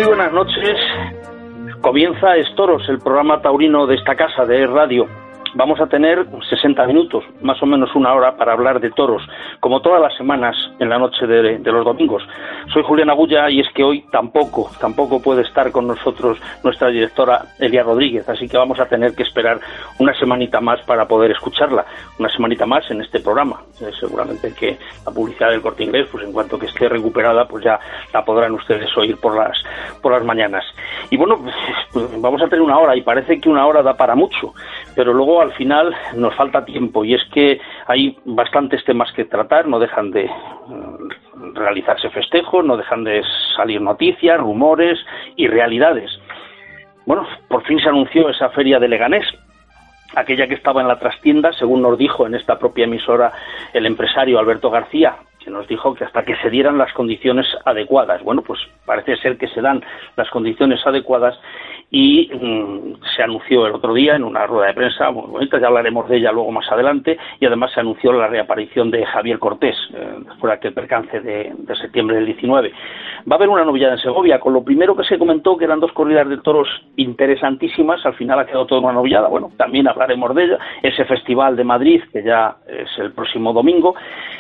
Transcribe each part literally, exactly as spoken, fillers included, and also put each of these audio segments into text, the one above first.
buenas noches. Comienza Estoros, el programa taurino de esta casa de Radio. Vamos a tener sesenta minutos, más o menos una hora, para hablar de toros, como todas las semanas en la noche de, de los domingos. Soy Julián Agulla y es que hoy tampoco, tampoco puede estar con nosotros nuestra directora Elia Rodríguez, así que vamos a tener que esperar una semanita más para poder escucharla, una semanita más en este programa. Eh, seguramente que la publicidad del Corte Inglés, pues en cuanto que esté recuperada, pues ya la podrán ustedes oír por las, por las mañanas. Y bueno, pues vamos a tener una hora y parece que una hora da para mucho, pero luego al final nos falta tiempo y es que hay bastantes temas que tratar, no dejan de realizarse festejos, no dejan de salir noticias, rumores y realidades. Bueno, por fin se anunció esa feria de Leganés, aquella que estaba en la trastienda, según nos dijo en esta propia emisora el empresario Alberto García, que nos dijo que hasta que se dieran las condiciones adecuadas. Bueno, pues parece ser que se dan las condiciones adecuadas y mmm, se anunció el otro día en una rueda de prensa muy bonita, ya hablaremos de ella luego más adelante, y además se anunció la reaparición de Javier Cortés, eh, después de aquel percance de, de septiembre del diecinueve. Va a haber una novedad en Segovia, con lo primero que se comentó, que eran dos corridas de toros interesantísimas, al final ha quedado toda una novillada. Bueno, también hablaremos de ella, ese festival de Madrid, que ya es el próximo domingo.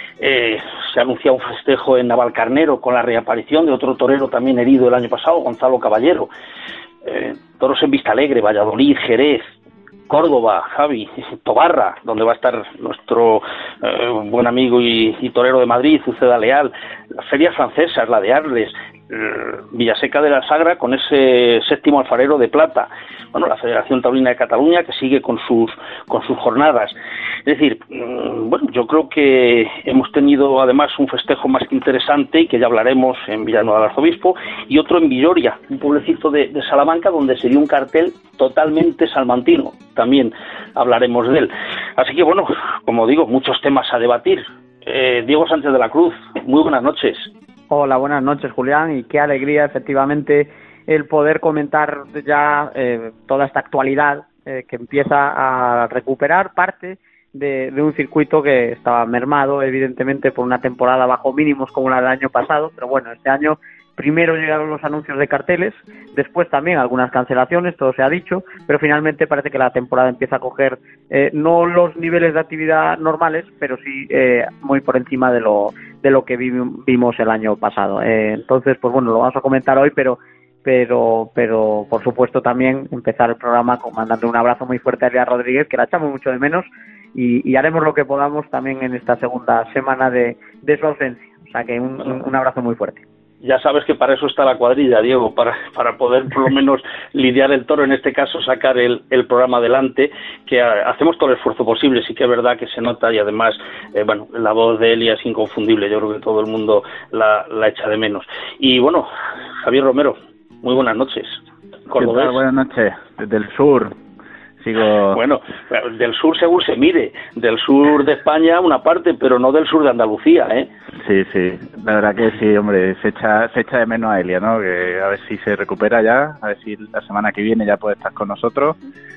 Eh, se anuncia un festejo en Navalcarnero con la reaparición de otro torero también herido el año pasado, Gonzalo Caballero. Eh, toros en Vistalegre, Valladolid, Jerez, Córdoba, Javi, Tobarra, donde va a estar nuestro eh, buen amigo y, y torero de Madrid, Uceda Leal, las ferias francesas, la de Arles, eh, Villaseca de la Sagra con ese séptimo alfarero de plata, bueno, la Federación Taurina de Cataluña que sigue con sus con sus jornadas. Es decir, bueno, yo creo que hemos tenido además un festejo más que interesante y que ya hablaremos en Villanueva del Arzobispo, y otro en Villoria, un pueblecito de, de Salamanca donde se dio un cartel totalmente salmantino, también hablaremos de él. Así que bueno, como digo, muchos temas a debatir. Eh, Diego Sánchez de la Cruz, muy buenas noches. Hola, buenas noches, Julián, y qué alegría efectivamente el poder comentar ya eh, toda esta actualidad eh, que empieza a recuperar parte de, de un circuito que estaba mermado, evidentemente, por una temporada bajo mínimos como la del año pasado, pero bueno, este año primero llegaron los anuncios de carteles, después también algunas cancelaciones, todo se ha dicho, pero finalmente parece que la temporada empieza a coger eh, no los niveles de actividad normales, pero sí eh, muy por encima de lo de lo que vi, vimos el año pasado. Eh, entonces, pues bueno, lo vamos a comentar hoy, pero pero pero por supuesto también empezar el programa con mandando un abrazo muy fuerte a Elia Rodríguez, que la echamos mucho de menos, y, y haremos lo que podamos también en esta segunda semana de, de su ausencia. O sea que un, un, un abrazo muy fuerte. Ya sabes que para eso está la cuadrilla, Diego, para, para poder por lo menos lidiar el toro, en este caso sacar el, el programa adelante, que a, hacemos todo el esfuerzo posible. Sí que es verdad que se nota y además, eh, bueno, la voz de Elia es inconfundible, yo creo que todo el mundo la, la echa de menos. Y bueno, Javier Romero, muy buenas noches. Cordobés. ¿Qué tal? Buenas noches, desde el sur. Sigo... Bueno, del sur según se mire, del sur de España una parte, pero no del sur de Andalucía, ¿eh? Sí, sí, la verdad que sí, hombre, se echa, se echa de menos a Elia, ¿no? Que a ver si se recupera ya, a ver si la semana que viene ya puede estar con nosotros,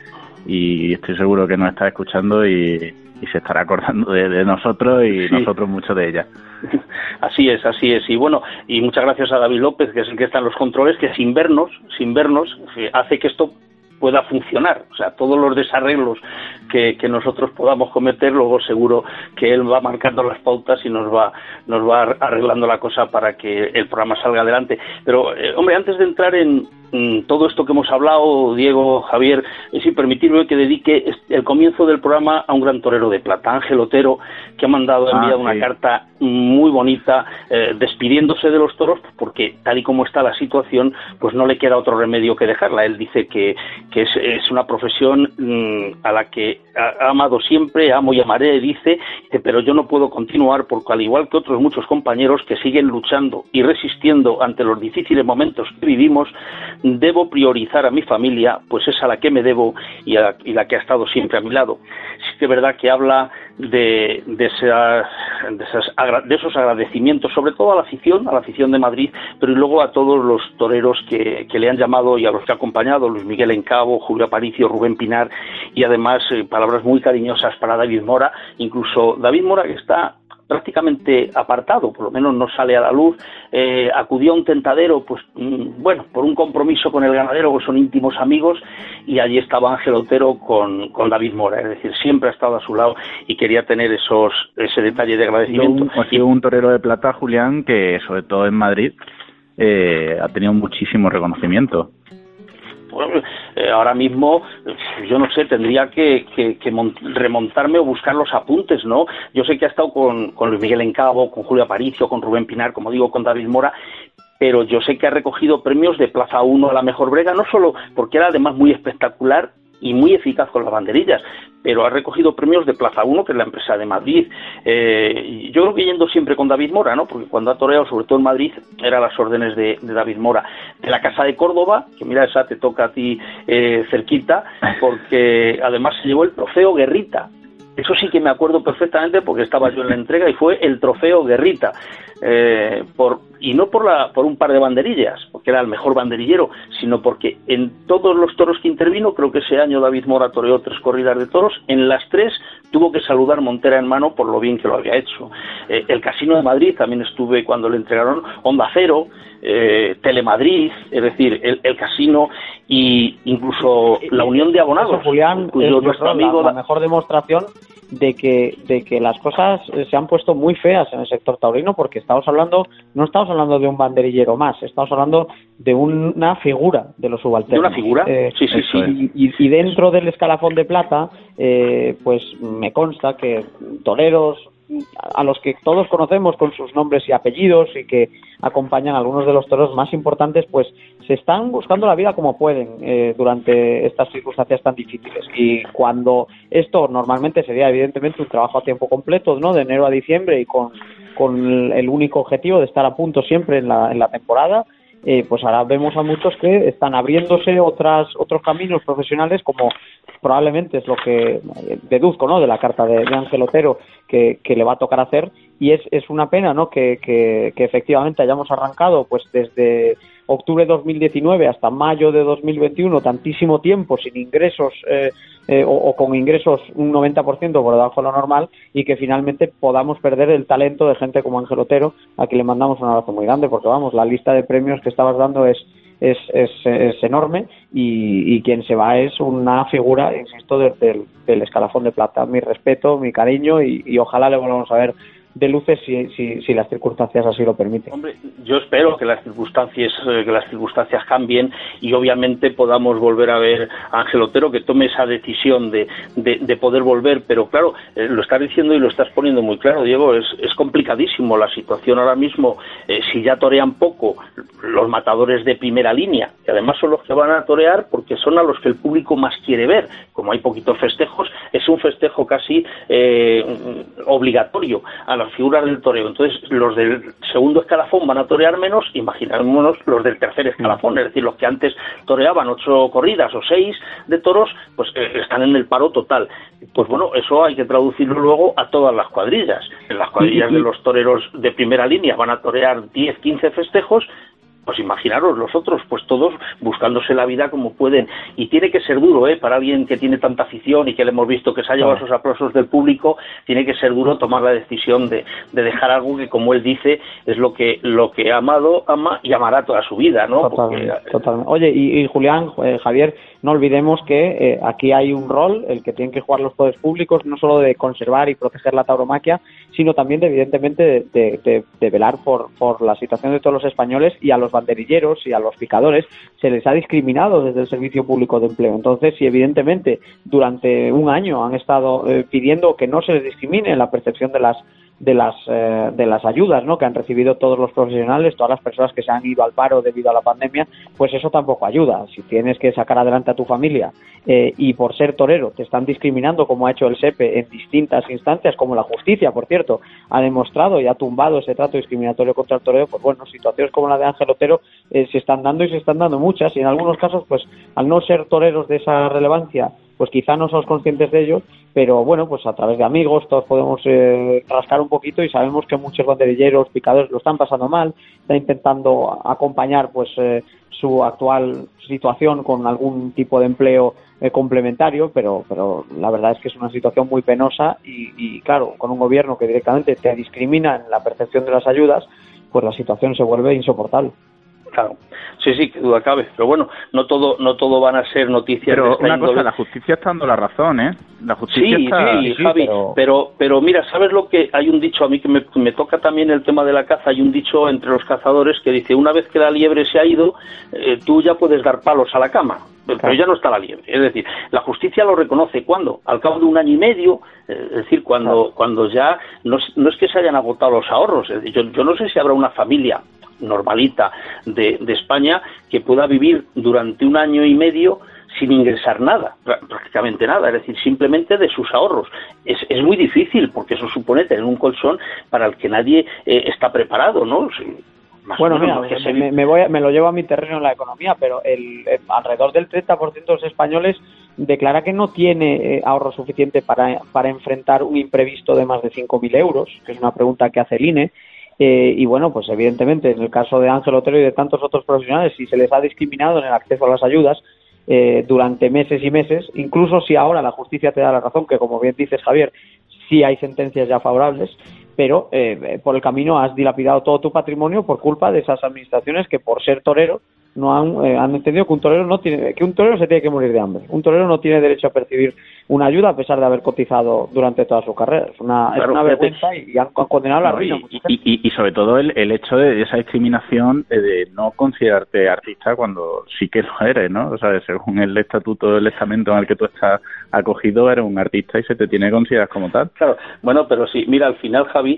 y estoy seguro que nos está escuchando y, y se estará acordando de, de nosotros y sí. Nosotros mucho de ella. Así es, así es, y bueno, y muchas gracias a David López, que es el que está en los controles, que sin vernos, sin vernos, hace que esto pueda funcionar. O sea, todos los desarreglos que, que nosotros podamos cometer, luego seguro que él va marcando las pautas y nos va nos va arreglando la cosa para que el programa salga adelante. Pero, eh, hombre, antes de entrar en mm, todo esto que hemos hablado, Diego, Javier, es si permitirme que dedique el comienzo del programa a un gran torero de plata, Ángel Otero, que ha mandado, ha enviado ah, sí. una carta muy bonita, eh, despidiéndose de los toros, porque tal y como está la situación, pues no le queda otro remedio que dejarla. Él dice que que es, es una profesión mmm, a la que ha, ha amado siempre, amo y amaré, dice, pero yo no puedo continuar porque, al igual que otros muchos compañeros que siguen luchando y resistiendo ante los difíciles momentos que vivimos, debo priorizar a mi familia, pues es a la que me debo y, a, y la que ha estado siempre a mi lado. Sí que es verdad que habla de, de, esas, de, esas, de esos agradecimientos, sobre todo a la afición, a la afición de Madrid, pero y luego a todos los toreros que, que le han llamado y a los que ha acompañado, Luis Miguel Encabo, Julio Aparicio, Rubén Pinar, y además eh, palabras muy cariñosas para David Mora, incluso David Mora, que está prácticamente apartado, por lo menos no sale a la luz. Eh, acudió a un tentadero, pues mmm, bueno, por un compromiso con el ganadero, que son íntimos amigos, y allí estaba Ángel Otero con, con David Mora, es decir, siempre ha estado a su lado y quería tener esos ese detalle de agradecimiento. Ha sido un torero de plata, Julián, que sobre todo en Madrid eh, ha tenido muchísimo reconocimiento. Bueno, eh, ahora mismo, yo no sé, tendría que, que, que remontarme o buscar los apuntes, ¿no? Yo sé que ha estado con, con Luis Miguel Encabo, con Julio Aparicio, con Rubén Pinar, como digo, con David Mora, pero yo sé que ha recogido premios de Plaza uno a la mejor brega, no solo porque era además muy espectacular y muy eficaz con las banderillas, pero ha recogido premios de Plaza uno, que es la empresa de Madrid. Eh, yo creo que yendo siempre con David Mora, ¿no? Porque cuando ha toreado, sobre todo en Madrid, era las órdenes de, de David Mora. De la Casa de Córdoba, que mira, esa te toca a ti eh, cerquita, porque además se llevó el trofeo Guerrita. Eso sí que me acuerdo perfectamente porque estaba yo en la entrega y fue el trofeo Guerrita. Eh, por, y no por, la, por un par de banderillas, porque era el mejor banderillero, sino porque en todos los toros que intervino, creo que ese año David Mora toreó tres corridas de toros, en las tres tuvo que saludar Montera en mano por lo bien que lo había hecho. Eh, el Casino de Madrid también estuve cuando le entregaron Onda Cero, eh, Telemadrid, es decir, el, el Casino y incluso la Unión de Abonados. Eso, Julián, cuyo es nuestro la, amigo la mejor demostración de que de que las cosas se han puesto muy feas en el sector taurino, porque estamos hablando no estamos hablando de un banderillero más, estamos hablando de una figura de los subalternos. ¿De una figura? Eh, sí, sí, sí. Y, y, y dentro del escalafón de plata, eh, pues me consta que toreros a los que todos conocemos con sus nombres y apellidos y que acompañan a algunos de los toros más importantes, pues se están buscando la vida como pueden eh, durante estas circunstancias tan difíciles. Y cuando esto normalmente sería evidentemente un trabajo a tiempo completo, ¿no? De enero a diciembre y con, con el único objetivo de estar a punto siempre en la, en la temporada, Eh, pues ahora vemos a muchos que están abriéndose otras otros caminos profesionales, como probablemente es lo que deduzco, ¿no?, de la carta de, de Ángel Otero que, que le va a tocar hacer. Y es, es una pena, ¿no?, que, que, que efectivamente hayamos arrancado pues desde octubre de dos mil diecinueve hasta mayo de dos mil veintiuno tantísimo tiempo sin ingresos eh, eh, o, o con ingresos un noventa por ciento por debajo de lo normal, y que finalmente podamos perder el talento de gente como Ángel Otero, a quien le mandamos un abrazo muy grande, porque vamos, la lista de premios que estabas dando es es, es, es enorme, y, y quien se va es una figura, insisto, de, de, del escalafón de plata. Mi respeto, mi cariño, y, y ojalá le volvamos a ver de luces si, si, si las circunstancias así lo permiten. Hombre, yo espero que las circunstancias eh, que las circunstancias cambien y obviamente podamos volver a ver a Ángel Otero, que tome esa decisión de, de, de poder volver, pero claro, eh, lo estás diciendo y lo estás poniendo muy claro, Diego, es, es complicadísimo la situación ahora mismo. Eh, si ya torean poco los matadores de primera línea, que además son los que van a torear porque son a los que el público más quiere ver, como hay poquitos festejos, es un festejo casi eh, obligatorio a las figuras del toreo. Entonces los del segundo escalafón van a torear menos, imaginémonos los del tercer escalafón, es decir, los que antes toreaban ocho corridas o seis de toros, pues eh, están en el paro total. Pues bueno, eso hay que traducirlo luego a todas las cuadrillas. En las cuadrillas de los toreros de primera línea van a torear diez, quince festejos. Pues imaginaros los otros, pues todos buscándose la vida como pueden. Y tiene que ser duro, ¿eh? Para alguien que tiene tanta afición y que le hemos visto que se ha llevado esos aplausos del público, tiene que ser duro tomar la decisión de, de dejar algo que, como él dice, es lo que lo que ha amado, ama y amará toda su vida, ¿no? Totalmente, Porque, totalmente. Oye, y, y Julián, eh, Javier, no olvidemos que eh, aquí hay un rol, el que tienen que jugar los poderes públicos, no solo de conservar y proteger la tauromaquia, sino también, de, evidentemente, de, de, de, de velar por, por la situación de todos los españoles, y a los banderilleros y a los picadores se les ha discriminado desde el Servicio Público de Empleo. Entonces, si evidentemente durante un año han estado eh, pidiendo que no se les discrimine en la percepción de las de las eh, de las ayudas, ¿no?, que han recibido todos los profesionales, todas las personas que se han ido al paro debido a la pandemia, pues eso tampoco ayuda. Si tienes que sacar adelante a tu familia eh, y por ser torero te están discriminando, como ha hecho el SEPE en distintas instancias, como la justicia, por cierto, ha demostrado y ha tumbado ese trato discriminatorio contra el torero, pues bueno, situaciones como la de Ángel Otero eh, se están dando, y se están dando muchas, y en algunos casos, pues al no ser toreros de esa relevancia, pues quizá no somos conscientes de ello, pero bueno, pues a través de amigos todos podemos eh, rascar un poquito y sabemos que muchos banderilleros, picadores lo están pasando mal, están intentando acompañar pues eh, su actual situación con algún tipo de empleo eh, complementario, pero pero la verdad es que es una situación muy penosa y, y claro, con un gobierno que directamente te discrimina en la percepción de las ayudas, pues la situación se vuelve insoportable. Claro, sí, sí, que duda cabe, pero bueno, no todo no todo van a ser noticias. Pero de esta una índole. cosa, la justicia está dando la razón, ¿eh? La justicia sí, está... sí, sí, Javi, pero... pero pero mira, ¿sabes lo que hay un dicho a mí que me, me toca también el tema de la caza? Hay un dicho entre los cazadores que dice, una vez que la liebre se ha ido, eh, tú ya puedes dar palos a la cama. Pero claro, ya no está la liebre. Es decir, la justicia lo reconoce. ¿Cuándo? Al cabo de un año y medio. Es decir, cuando claro. cuando ya no, no es que se hayan agotado los ahorros. Es decir, yo, yo no sé si habrá una familia normalita de, de España que pueda vivir durante un año y medio sin ingresar nada, prácticamente nada, es decir, simplemente de sus ahorros. Es, es muy difícil porque eso supone tener un colchón para el que nadie eh, está preparado, ¿no? Más bueno, mira, se... me, me, voy a, me lo llevo a mi terreno en la economía, pero el, el alrededor del treinta por ciento de los españoles declara que no tiene eh, ahorro suficiente para, para enfrentar un imprevisto de más de cinco mil euros, que es una pregunta que hace el I N E. Eh, y bueno, pues evidentemente en el caso de Ángel Otero y de tantos otros profesionales, si se les ha discriminado en el acceso a las ayudas eh, durante meses y meses, incluso si ahora la justicia te da la razón, que como bien dices, Javier, sí hay sentencias ya favorables, pero eh, por el camino has dilapidado todo tu patrimonio por culpa de esas administraciones que por ser torero no han, eh, han entendido que un torero no tiene, que un torero se tiene que morir de hambre. Un torero no tiene derecho a percibir una ayuda a pesar de haber cotizado durante toda su carrera. Es una, claro, es una vergüenza y, y han condenado a la ruina. Y, y, y, y sobre todo el, el hecho de esa discriminación de, de no considerarte artista cuando sí que lo eres, ¿no? O sea, según el estatuto del estamento en el que tú estás acogido, eres un artista y se te tiene que considerar como tal. Claro, bueno, pero sí, mira, al final, Javi,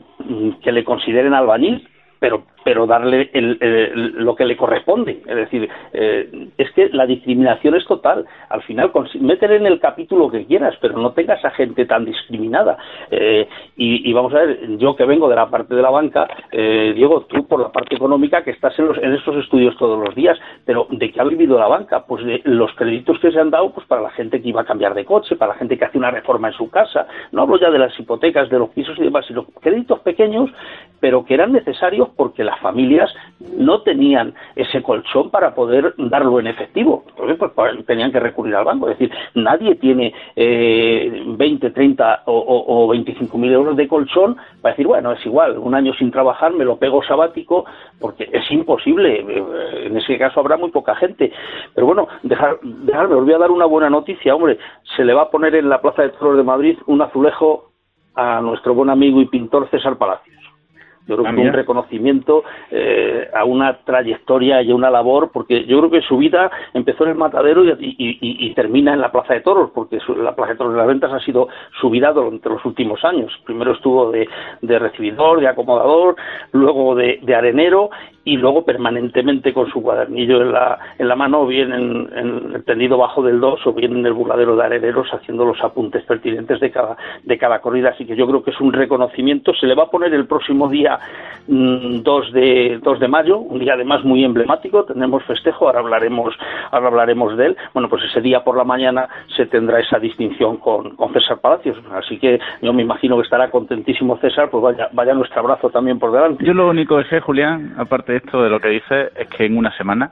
que le consideren albañil, pero pero darle el, el, lo que le corresponde. Es decir, eh, es que la discriminación es total. Al final, métele en el capítulo que quieras, pero no tengas a gente tan discriminada. Eh, y, y vamos a ver, yo que vengo de la parte de la banca, eh, Diego, tú por la parte económica que estás en, los, en estos estudios todos los días, pero ¿de qué ha vivido la banca? Pues de los créditos que se han dado pues para la gente que iba a cambiar de coche, para la gente que hace una reforma en su casa. No hablo ya de las hipotecas, de los pisos y demás, sino créditos pequeños, pero que eran necesarios porque las familias no tenían ese colchón para poder darlo en efectivo. Entonces, pues tenían que recurrir al banco. Es decir, nadie tiene eh, veinte, treinta o, o, o veinticinco mil euros de colchón para decir, bueno, es igual, un año sin trabajar me lo pego sabático, porque es imposible. En ese caso habrá muy poca gente. Pero bueno, dejar, dejarme, os voy a dar una buena noticia, hombre. Se le va a poner en la Plaza de Toros de Madrid un azulejo a nuestro buen amigo y pintor César Palacios. Yo creo que un reconocimiento eh, a una trayectoria y a una labor, porque yo creo que su vida empezó en el Matadero y, y, y, y termina en la Plaza de Toros, porque su, la Plaza de Toros de las Ventas ha sido su vida durante los últimos años. Primero estuvo de, de recibidor, de acomodador, luego de, de arenero y luego permanentemente con su cuadernillo en la, en la mano, bien en, en el tendido bajo del dos o bien en el burladero de areneros, haciendo los apuntes pertinentes de cada, de cada corrida. Así que yo creo que es un reconocimiento. Se le va a poner el próximo día mmm, dos de mayo, un día además muy emblemático. Tendremos festejo, ahora hablaremos, ahora hablaremos de él. Bueno, pues ese día por la mañana se tendrá esa distinción con, con César Palacios. Así que yo me imagino que estará contentísimo César, pues vaya, vaya nuestro abrazo también por delante. Yo lo único que sé, Julián, aparte de esto de lo que dices, es que en una semana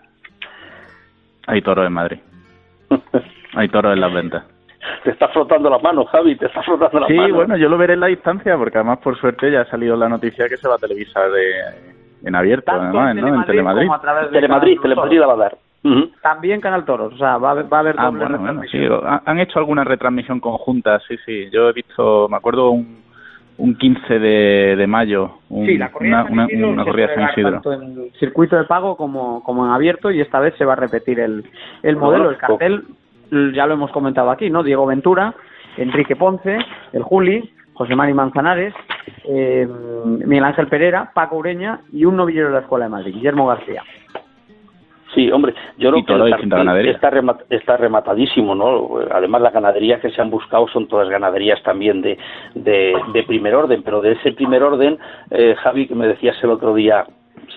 hay toros en Madrid. Hay toros en las ventas. Te estás frotando las manos, Javi, te estás frotando las sí, manos. Sí, bueno, yo lo veré en la distancia, porque además, por suerte, ya ha salido la noticia que se va a televisar de, en abierto, tanto además, en ¿no? En Telemadrid. Telemadrid, Telemadrid la va a dar. Uh-huh. También Canal Toros, o sea, va a haber, va a haber ah, doble bueno, retransmisión. Bueno, sí, han hecho alguna retransmisión conjunta, sí, sí. Yo he visto, me acuerdo, un, un quince de mayo, un, sí, la corrida una, una, una corrida de San Isidro. Tanto en circuito de pago como, como en abierto, y esta vez se va a repetir el, el modelo, el cartel, ya lo hemos comentado aquí, ¿no? Diego Ventura, Enrique Ponce, el Juli, José Mari Manzanares, eh, Miguel Ángel Pereira, Paco Ureña y un novillero de la Escuela de Madrid, Guillermo García. Sí, hombre, yo creo y todo que el cartel está, remat, está rematadísimo, ¿no? Además, las ganaderías que se han buscado son todas ganaderías también de, de, de primer orden, pero de ese primer orden, eh, Javi, que me decías el otro día,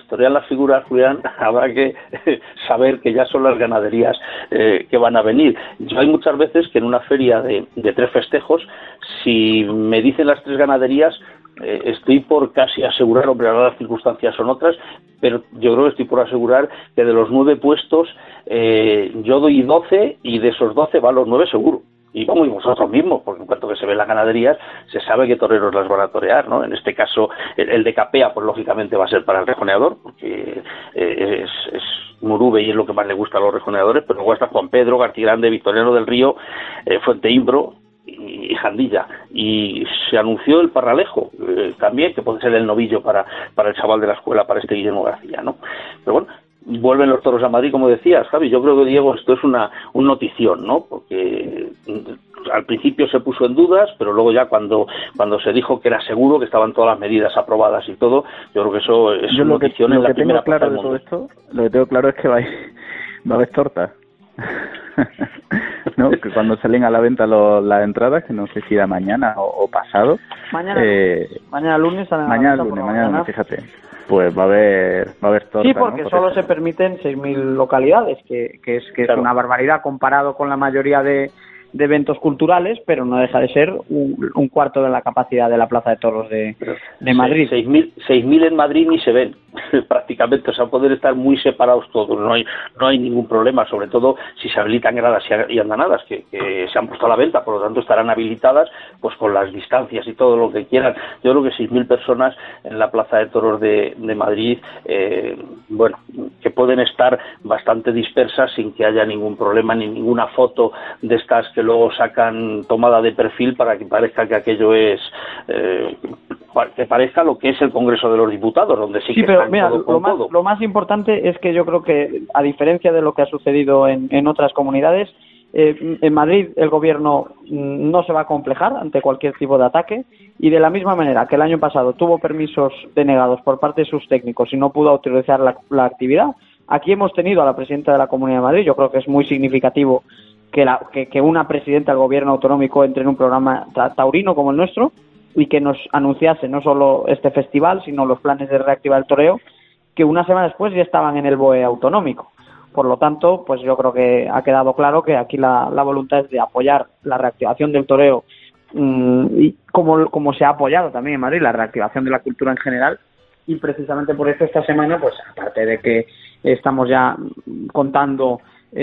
torean las figuras, Julián, habrá que saber que ya son las ganaderías eh, que van a venir. Yo hay muchas veces que en una feria de, de tres festejos, si me dicen las tres ganaderías, eh, estoy por casi asegurar, hombre, ahora las circunstancias son otras, pero yo creo que estoy por asegurar que de los nueve puestos eh, yo doy doce y de esos doce van los nueve seguro. Y vamos, y vosotros mismos, porque en cuanto que se ven las ganaderías, se sabe qué toreros las van a torear, ¿no? En este caso, el, el de Capea, pues lógicamente va a ser para el rejoneador, porque eh, es, es Murube y es lo que más le gusta a los rejoneadores, pero luego está Juan Pedro, Gartigrande, Victoriano del Río, eh, Fuente Imbro y Jandilla. Y se anunció el Parralejo, eh, también, que puede ser el novillo para, para el chaval de la escuela, para este Guillermo García, ¿no? Pero bueno, vuelven los toros a Madrid, como decías, Javi. Yo creo que, Diego, esto es una un notición, ¿no? Porque al principio se puso en dudas, pero luego ya cuando cuando se dijo que era seguro, que estaban todas las medidas aprobadas y todo, yo creo que eso es yo una lo que, notición lo en la que primera tengo claro de todo esto, lo que tengo claro es que va a, va a haber tortas. No, que cuando salen a la venta lo, las entradas, que no sé si era mañana o, o pasado. Mañana, eh, mañana lunes. Mañana lunes, mañana lunes, fíjate. Pues va a haber va a haber tortas. Sí, porque ¿no? solo se permiten seis mil localidades, que, que es que claro, es una barbaridad comparado con la mayoría de, de eventos culturales, pero no deja de ser un, un cuarto de la capacidad de la Plaza de Toros de, de Madrid. seis mil en Madrid ni se ven prácticamente, o sea, poder estar muy separados todos, no hay no hay ningún problema, sobre todo si se habilitan gradas y andanadas que, que se han puesto a la venta, por lo tanto estarán habilitadas pues con las distancias y todo lo que quieran. Yo creo que seis mil personas en la Plaza de Toros de, de Madrid, eh, bueno, que pueden estar bastante dispersas sin que haya ningún problema ni ninguna foto de estas que luego sacan tomada de perfil para que parezca que aquello es eh, que parezca lo que es el Congreso de los Diputados, donde sí, sí que pero están mira, todo lo con más, todo. Lo más importante es que yo creo que, a diferencia de lo que ha sucedido en, en otras comunidades, eh, en Madrid el gobierno no se va a complejar ante cualquier tipo de ataque, y de la misma manera que el año pasado tuvo permisos denegados por parte de sus técnicos y no pudo autorizar la, la actividad, aquí hemos tenido a la presidenta de la Comunidad de Madrid. Yo creo que es muy significativo que, la, que, que una presidenta del gobierno autonómico entre en un programa taurino como el nuestro y que nos anunciase no solo este festival, sino los planes de reactivar el toreo, que una semana después ya estaban en el B O E autonómico. Por lo tanto, pues yo creo que ha quedado claro que aquí la, la voluntad es de apoyar la reactivación del toreo, mmm, y como, como se ha apoyado también en Madrid la reactivación de la cultura en general. Y precisamente por eso esta semana, pues aparte de que estamos ya contando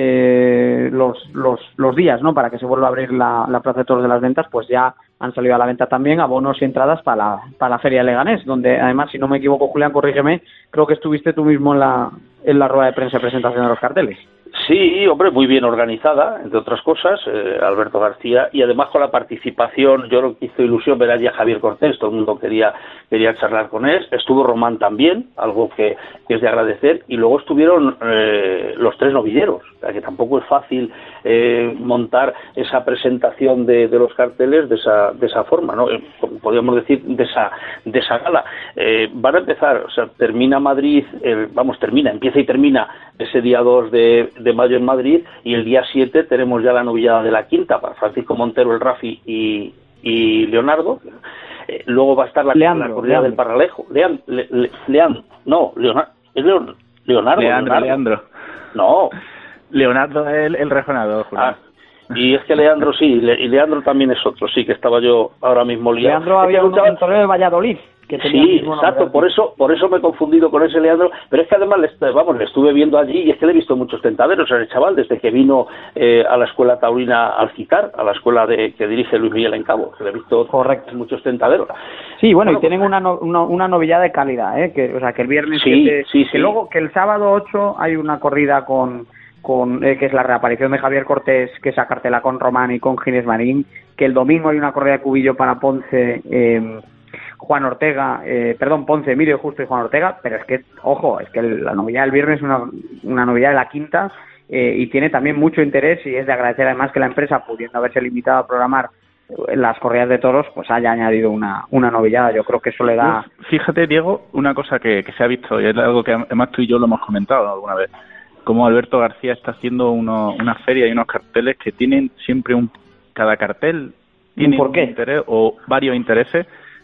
eh, los, los los días, ¿no?, para que se vuelva a abrir la, la Plaza de Toros de las Ventas, pues ya han salido a la venta también abonos y entradas para la, para la Feria de Leganés, donde además, si no me equivoco, Julián, corrígeme, creo que estuviste tú mismo en la en la rueda de prensa de presentación de los carteles. Sí, hombre, muy bien organizada, entre otras cosas, eh, Alberto García, y además con la participación, yo lo que hizo ilusión ver allí a Javier Cortés, todo el mundo quería quería charlar con él, estuvo Román también, algo que, que es de agradecer, y luego estuvieron eh, los tres novilleros, o sea, que tampoco es fácil eh, montar esa presentación de, de los carteles de esa de esa forma, ¿no? Eh, podríamos decir de esa de esa gala. Eh, van a empezar, o sea, termina Madrid, eh, vamos, termina, empieza y termina ese día dos de, de mayo en Madrid, y el día siete tenemos ya la novillada de la quinta para Francisco Montero, el Rafi y, y Leonardo. Eh, luego va a estar la, Leandro, la corrida del Parralejo. Lean, le, le, Lean, no, Leonardo, es Leon, Leonardo, Leandro, Leonardo. Leandro. No. Leonardo es el, el rejonador, Julián. Ah, y es que Leandro sí, Le, y Leandro también es otro, sí, que estaba yo ahora mismo liado. Leandro había un torneo de Valladolid. Que sí, exacto, por eso por eso me he confundido con ese Leandro, pero es que además le, vamos, le estuve viendo allí y es que le he visto muchos tentaderos a ese chaval desde que vino eh, a la escuela taurina al Citar, a la escuela de que dirige Luis Miguel Encabo, que le he visto correcto muchos tentaderos. Sí, bueno, bueno y tienen una, no, una una novillada de calidad, eh, que o sea, que el viernes sí, siete, sí, que sí. luego que el sábado ocho hay una corrida con con eh, que es la reaparición de Javier Cortés, que es a cartela con Román y con Ginés Marín, que el domingo hay una corrida de cubillo para Ponce, eh, Juan Ortega, eh, perdón, Ponce, Emilio Justo y Juan Ortega, pero es que, ojo, es que la novillada del viernes es una, una novillada de la quinta, eh, y tiene también mucho interés, y es de agradecer además que la empresa, pudiendo haberse limitado a programar las corridas de toros, pues haya añadido una, una novillada. Yo creo que eso le da... Fíjate, Diego, una cosa que, que se ha visto, y es algo que además tú y yo lo hemos comentado alguna vez, como Alberto García está haciendo uno, una feria y unos carteles que tienen siempre un... cada cartel tiene ¿Por qué? un interés o varios intereses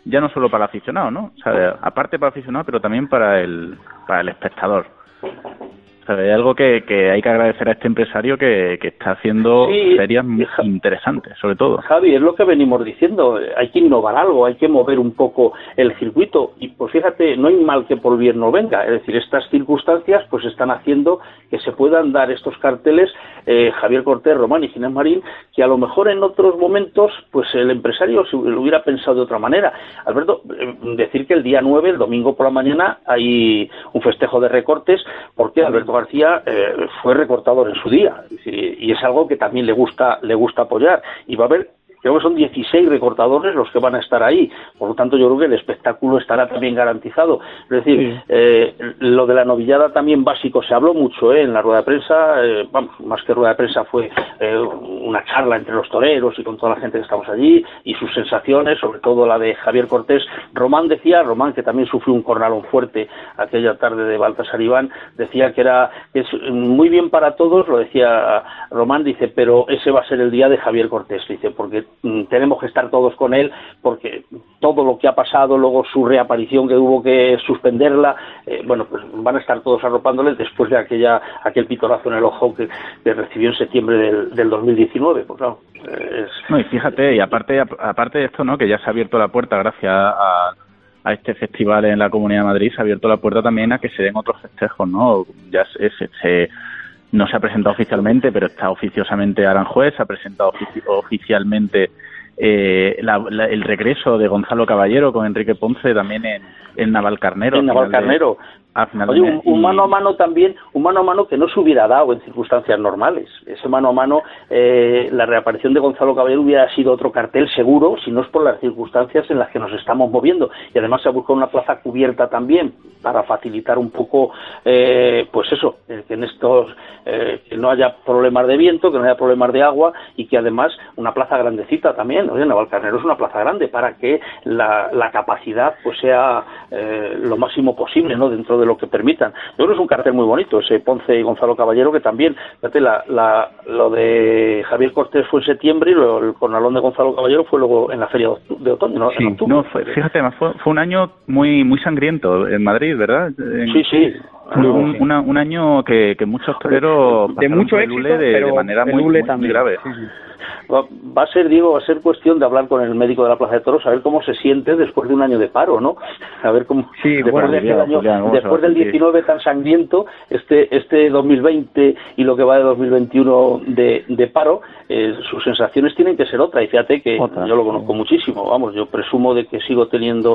ya no solo para el aficionado, ¿no? O sea, aparte para el aficionado, pero también para el, para el espectador. O sea, hay algo que, que hay que agradecer a este empresario que, que está haciendo sí, ferias muy interesantes, sobre todo. Javi, es lo que venimos diciendo, hay que innovar algo, hay que mover un poco el circuito y pues fíjate, no hay mal que por bien no venga, es decir, estas circunstancias pues están haciendo que se puedan dar estos carteles, eh, Javier Cortés, Román y Ginés Marín, que a lo mejor en otros momentos pues el empresario se lo hubiera pensado de otra manera. Alberto, eh, decir que el día nueve, el domingo por la mañana, hay un festejo de recortes, porque Alberto García eh, fue recortador en su día, es decir, y es algo que también le gusta le gusta apoyar, y va a haber, creo que son dieciséis recortadores los que van a estar ahí, por lo tanto yo creo que el espectáculo estará también garantizado. Es decir, sí. eh, lo de la novillada también básico, se habló mucho eh, en la rueda de prensa, eh, vamos, más que rueda de prensa fue eh, una charla entre los toreros y con toda la gente que estamos allí, y sus sensaciones, sobre todo la de Javier Cortés. Román decía, Román que también sufrió un cornalón fuerte aquella tarde de Baltasar Iván, decía que era es muy bien para todos, lo decía Román, dice, pero ese va a ser el día de Javier Cortés, dice, porque tenemos que estar todos con él, porque todo lo que ha pasado, luego su reaparición que hubo que suspenderla, eh, bueno, pues van a estar todos arropándole después de aquella aquel pitorazo en el ojo que, que recibió en septiembre del, del dos mil diecinueve, pues claro. Es... No, y fíjate, y aparte aparte de esto, ¿no?, que ya se ha abierto la puerta gracias a, a este festival en la Comunidad de Madrid, se ha abierto la puerta también a que se den otros festejos, ¿no? Ya se, se, se no se ha presentado oficialmente, pero está oficiosamente Aranjuez, se ha presentado ofici- oficialmente eh, la, la, el regreso de Gonzalo Caballero con Enrique Ponce también en, en Navalcarnero. En Navalcarnero. Oye, un, un mano a mano también, un mano a mano que no se hubiera dado en circunstancias normales. Ese mano a mano, eh, la reaparición de Gonzalo Caballero hubiera sido otro cartel seguro, si no es por las circunstancias en las que nos estamos moviendo. Y además se ha buscado una plaza cubierta también para facilitar un poco, eh, pues eso, eh, que en estos, eh, que no haya problemas de viento, que no haya problemas de agua, y que además una plaza grandecita también. Oye, Navalcarnero es una plaza grande para que la, la capacidad pues sea eh, lo máximo posible, ¿no?, dentro de de lo que permitan. Yo creo que es un cartel muy bonito, ese Ponce y Gonzalo Caballero, que también, fíjate, la, la, lo de Javier Cortés fue en septiembre y lo, el cornalón de Gonzalo Caballero fue luego en la feria de otoño, ¿no? Sí, no, fue, fíjate, además fue, fue un año muy muy sangriento en Madrid, ¿verdad? En, sí, sí. Fue un, una, un año que, que muchos toreros de mucho éxito, de, pero de manera muy, muy, muy grave. Sí, sí. Va, va a ser, Diego, va a ser cuestión de hablar con el médico de la Plaza de Toros, a ver cómo se siente después de un año de paro, ¿no? A ver cómo, sí, después, bueno, de aquel Julián, año, Julián, después del diecinueve tan sangriento, este este dos mil veinte y lo que va de dos mil veintiuno de, de paro, eh, sus sensaciones tienen que ser otra, y fíjate que otra, yo lo conozco sí. muchísimo, vamos, yo presumo de que sigo teniendo,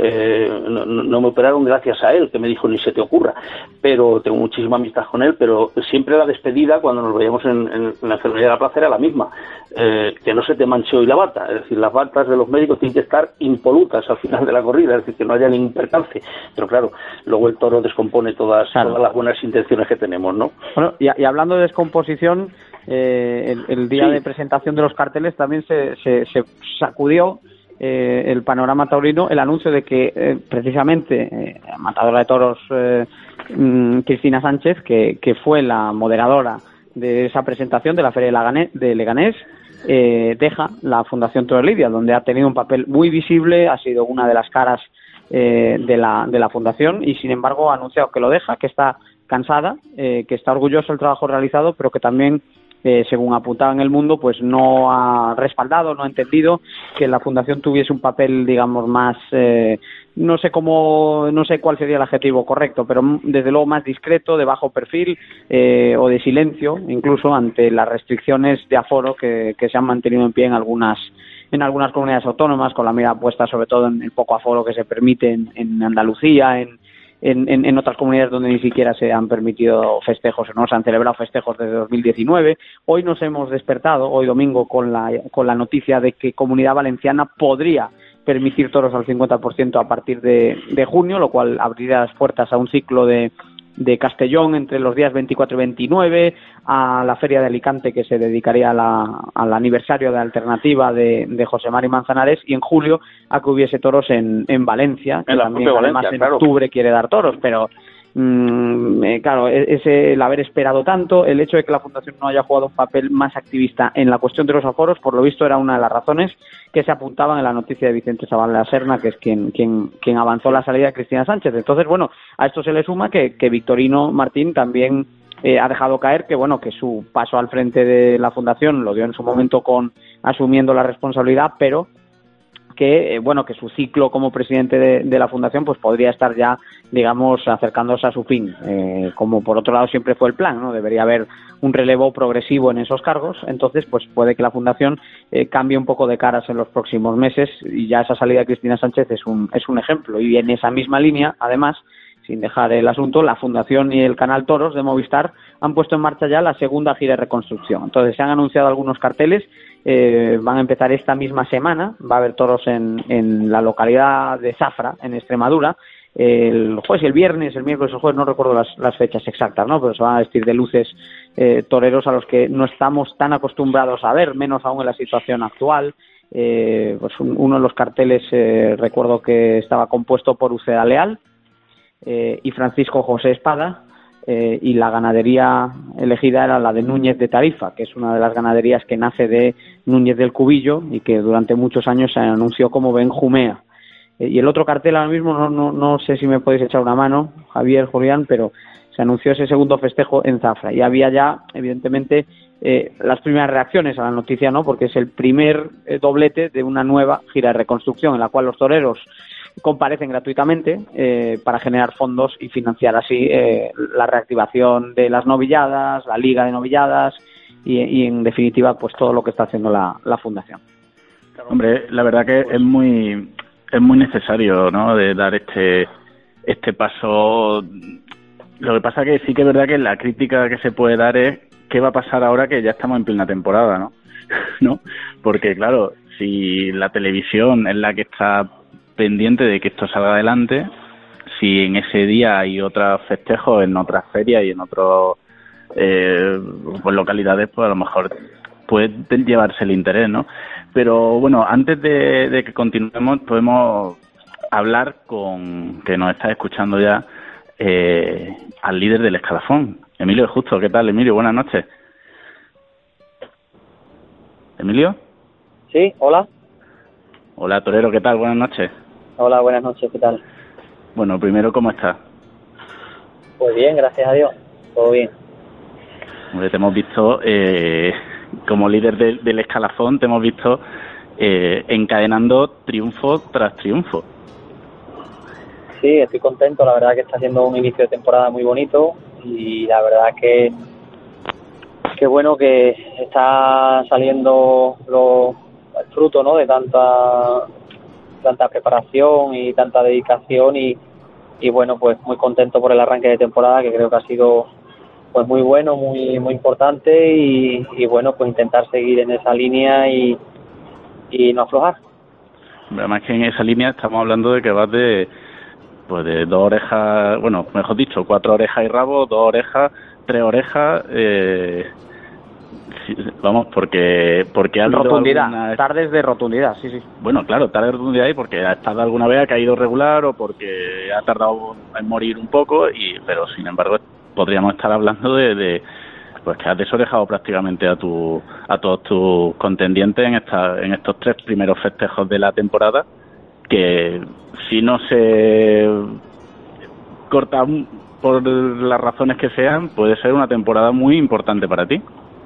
eh, no, no me operaron gracias a él, que me dijo ni se te ocurra, pero tengo muchísima amistad con él, pero siempre la despedida cuando nos veíamos en, en, en la enfermería de la plaza era la misma, eh, que no se te manche hoy la bata, es decir, las batas de los médicos tienen que estar impolutas al final de la corrida, es decir, que no haya ningún percance, pero claro, luego el toro descompone todas, claro. todas las buenas intenciones que tenemos, ¿no? Bueno, y, y hablando de descomposición, eh, el, el día sí. de presentación de los carteles también se, se, se sacudió eh, el panorama taurino el anuncio de que eh, precisamente eh, matadora de toros eh, Cristina Sánchez, que, que fue la moderadora de esa presentación de la Feria de Leganés, de Leganés eh, deja la Fundación Toros Lidia, donde ha tenido un papel muy visible, ha sido una de las caras eh, de la de la Fundación, y sin embargo ha anunciado que lo deja, que está cansada, eh, que está orgulloso del trabajo realizado, pero que también Eh, según apuntaba en El Mundo, pues no ha respaldado, no ha entendido que la Fundación tuviese un papel, digamos, más, eh, no sé cómo, no sé cuál sería el adjetivo correcto, pero desde luego más discreto, de bajo perfil eh, o de silencio, incluso ante las restricciones de aforo que, que se han mantenido en pie en algunas en algunas comunidades autónomas, con la mirada puesta sobre todo en el poco aforo que se permite en, en Andalucía, en En, en, en otras comunidades donde ni siquiera se han permitido festejos o no se han celebrado festejos desde dos mil diecinueve. Hoy nos hemos despertado, hoy domingo, con la, con la noticia de que Comunidad Valenciana podría permitir toros al cincuenta por ciento a partir de, de junio, lo cual abrirá las puertas a un ciclo de, de Castellón entre los días veinticuatro y veintinueve, a la Feria de Alicante, que se dedicaría a la, al aniversario de Alternativa de, de José Mari Manzanares, y en julio a que hubiese toros en, en Valencia, que en también Valencia, además en claro. octubre quiere dar toros, pero Mm, eh, claro, es el haber esperado tanto, el hecho de que la Fundación no haya jugado un papel más activista en la cuestión de los aforos, por lo visto era una de las razones que se apuntaban en la noticia de Vicente Sabán La Serna, que es quien, quien, quien avanzó la salida de Cristina Sánchez. Entonces, bueno, a esto se le suma que, que Victorino Martín también eh, ha dejado caer que, bueno, que su paso al frente de la Fundación lo dio en su momento con asumiendo la responsabilidad, pero que, eh, bueno, que su ciclo como presidente de, de la Fundación pues podría estar ya, digamos, acercándose a su fin, eh, como por otro lado siempre fue el plan, ¿no? Debería haber un relevo progresivo en esos cargos, entonces pues puede que la Fundación eh, cambie un poco de caras en los próximos meses, y ya esa salida de Cristina Sánchez es un, es un ejemplo. Y en esa misma línea, además, sin dejar el asunto, la Fundación y el canal Toros de Movistar han puesto en marcha ya la segunda gira de reconstrucción. Entonces se han anunciado algunos carteles, eh, van a empezar esta misma semana, va a haber toros en, en la localidad de Zafra, en Extremadura, el jueves y el viernes, el miércoles y el jueves, no recuerdo las, las fechas exactas, ¿no? Pero se van a vestir de luces eh, toreros a los que no estamos tan acostumbrados a ver, menos aún en la situación actual. Eh, pues un, uno de los carteles, eh, recuerdo que estaba compuesto por Uceda Leal eh, y Francisco José Espada, eh, y la ganadería elegida era la de Núñez de Tarifa, que es una de las ganaderías que nace de Núñez del Cubillo y que durante muchos años se anunció como Benjumea. Y el otro cartel ahora mismo, no, no, no sé si me podéis echar una mano, Javier, Julián, pero se anunció ese segundo festejo en Zafra. Y había ya, evidentemente, eh, las primeras reacciones a la noticia, ¿no? Porque es el primer eh, doblete de una nueva gira de reconstrucción en la cual los toreros comparecen gratuitamente eh, para generar fondos y financiar así eh, la reactivación de las novilladas, la liga de novilladas y, y en definitiva, pues todo lo que está haciendo la, la Fundación. Hombre, la verdad que es muy... es muy necesario, ¿no?, de dar este este paso. Lo que pasa que sí que es verdad que la crítica que se puede dar es qué va a pasar ahora que ya estamos en plena temporada, ¿no? ¿No? Porque claro, si la televisión es la que está pendiente de que esto salga adelante, si en ese día hay otros festejos en otras ferias y en otras eh, pues localidades, pues a lo mejor puede llevarse el interés, ¿no? Pero bueno, antes de, de que continuemos, podemos hablar con, que nos está escuchando ya, eh, al líder del escalafón, Emilio Justo. ¿Qué tal, Emilio? Buenas noches. ¿Emilio? Sí, hola. Hola, torero, ¿qué tal? Buenas noches. Hola, buenas noches, ¿qué tal? Bueno, primero, ¿cómo estás? Pues bien, gracias a Dios, todo bien. Hombre, te hemos visto... Eh, como líder de, del escalafón, te hemos visto eh, encadenando triunfo tras triunfo. Sí, estoy contento, la verdad que está siendo un inicio de temporada muy bonito y la verdad que que bueno que está saliendo lo, el fruto, ¿no?, de tanta tanta preparación y tanta dedicación y, y bueno, pues muy contento por el arranque de temporada, que creo que ha sido pues muy bueno, muy muy importante y, y bueno, pues intentar seguir en esa línea y, y no aflojar. Además que en esa línea estamos hablando de que vas de pues de dos orejas, bueno, mejor dicho, cuatro orejas y rabo, dos orejas, tres orejas, eh, vamos, porque porque ha habido rotundidad, alguna... tardes de rotundidad, sí, sí. Bueno, claro, tardes de rotundidad y porque ha estado alguna vez, ha caído regular o porque ha tardado en morir un poco, y pero sin embargo podríamos estar hablando de, de pues que has desorejado prácticamente a tu a todos tus contendientes en esta en estos tres primeros festejos de la temporada, que si no se cortan por las razones que sean, puede ser una temporada muy importante para ti.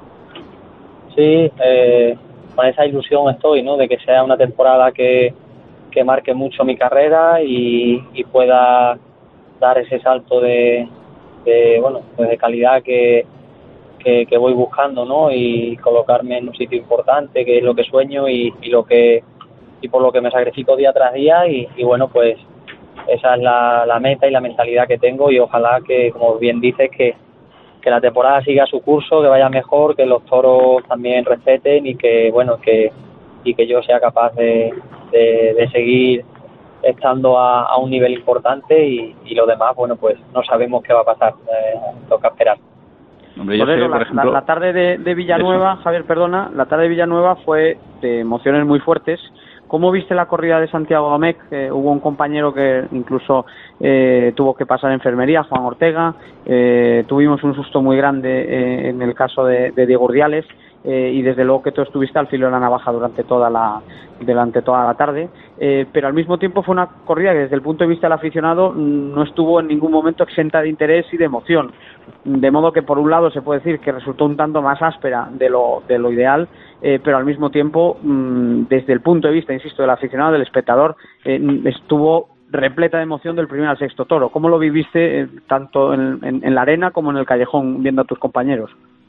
Sí, eh, con esa ilusión estoy, ¿no?, de que sea una temporada que, que marque mucho mi carrera y, y pueda dar ese salto de de bueno pues de calidad que, que que voy buscando, ¿no?, y colocarme en un sitio importante, que es lo que sueño y, y lo que y por lo que me sacrifico día tras día y, y bueno, pues esa es la, la meta y la mentalidad que tengo y ojalá que, como bien dices, que, que la temporada siga su curso, que vaya mejor, que los toros también respeten y que bueno que y que yo sea capaz de, de, de seguir estando a, a un nivel importante y, y lo demás, bueno, pues no sabemos qué va a pasar, eh, toca esperar. Hombre, yo por sé, eso, por la, ejemplo, la, la tarde de, de Villanueva, eso. Javier, perdona, la tarde de Villanueva fue de emociones muy fuertes, ¿Cómo viste la corrida de Santiago Domecq? Eh, hubo un compañero que incluso eh, tuvo que pasar enfermería, Juan Ortega. Eh, tuvimos un susto muy grande eh, en el caso de, de Diego Urdiales. Eh, y desde luego que tú estuviste al filo de la navaja durante toda la durante toda la tarde, eh, pero al mismo tiempo fue una corrida que desde el punto de vista del aficionado no estuvo en ningún momento exenta de interés y de emoción, de modo que por un lado se puede decir que resultó un tanto más áspera de lo, de lo ideal, eh, pero al mismo tiempo mmm, desde el punto de vista, insisto, del aficionado, del espectador, eh, estuvo repleta de emoción del primer al sexto toro. ¿Cómo lo viviste eh, tanto en, en, en la arena como en el callejón viendo a tus compañeros?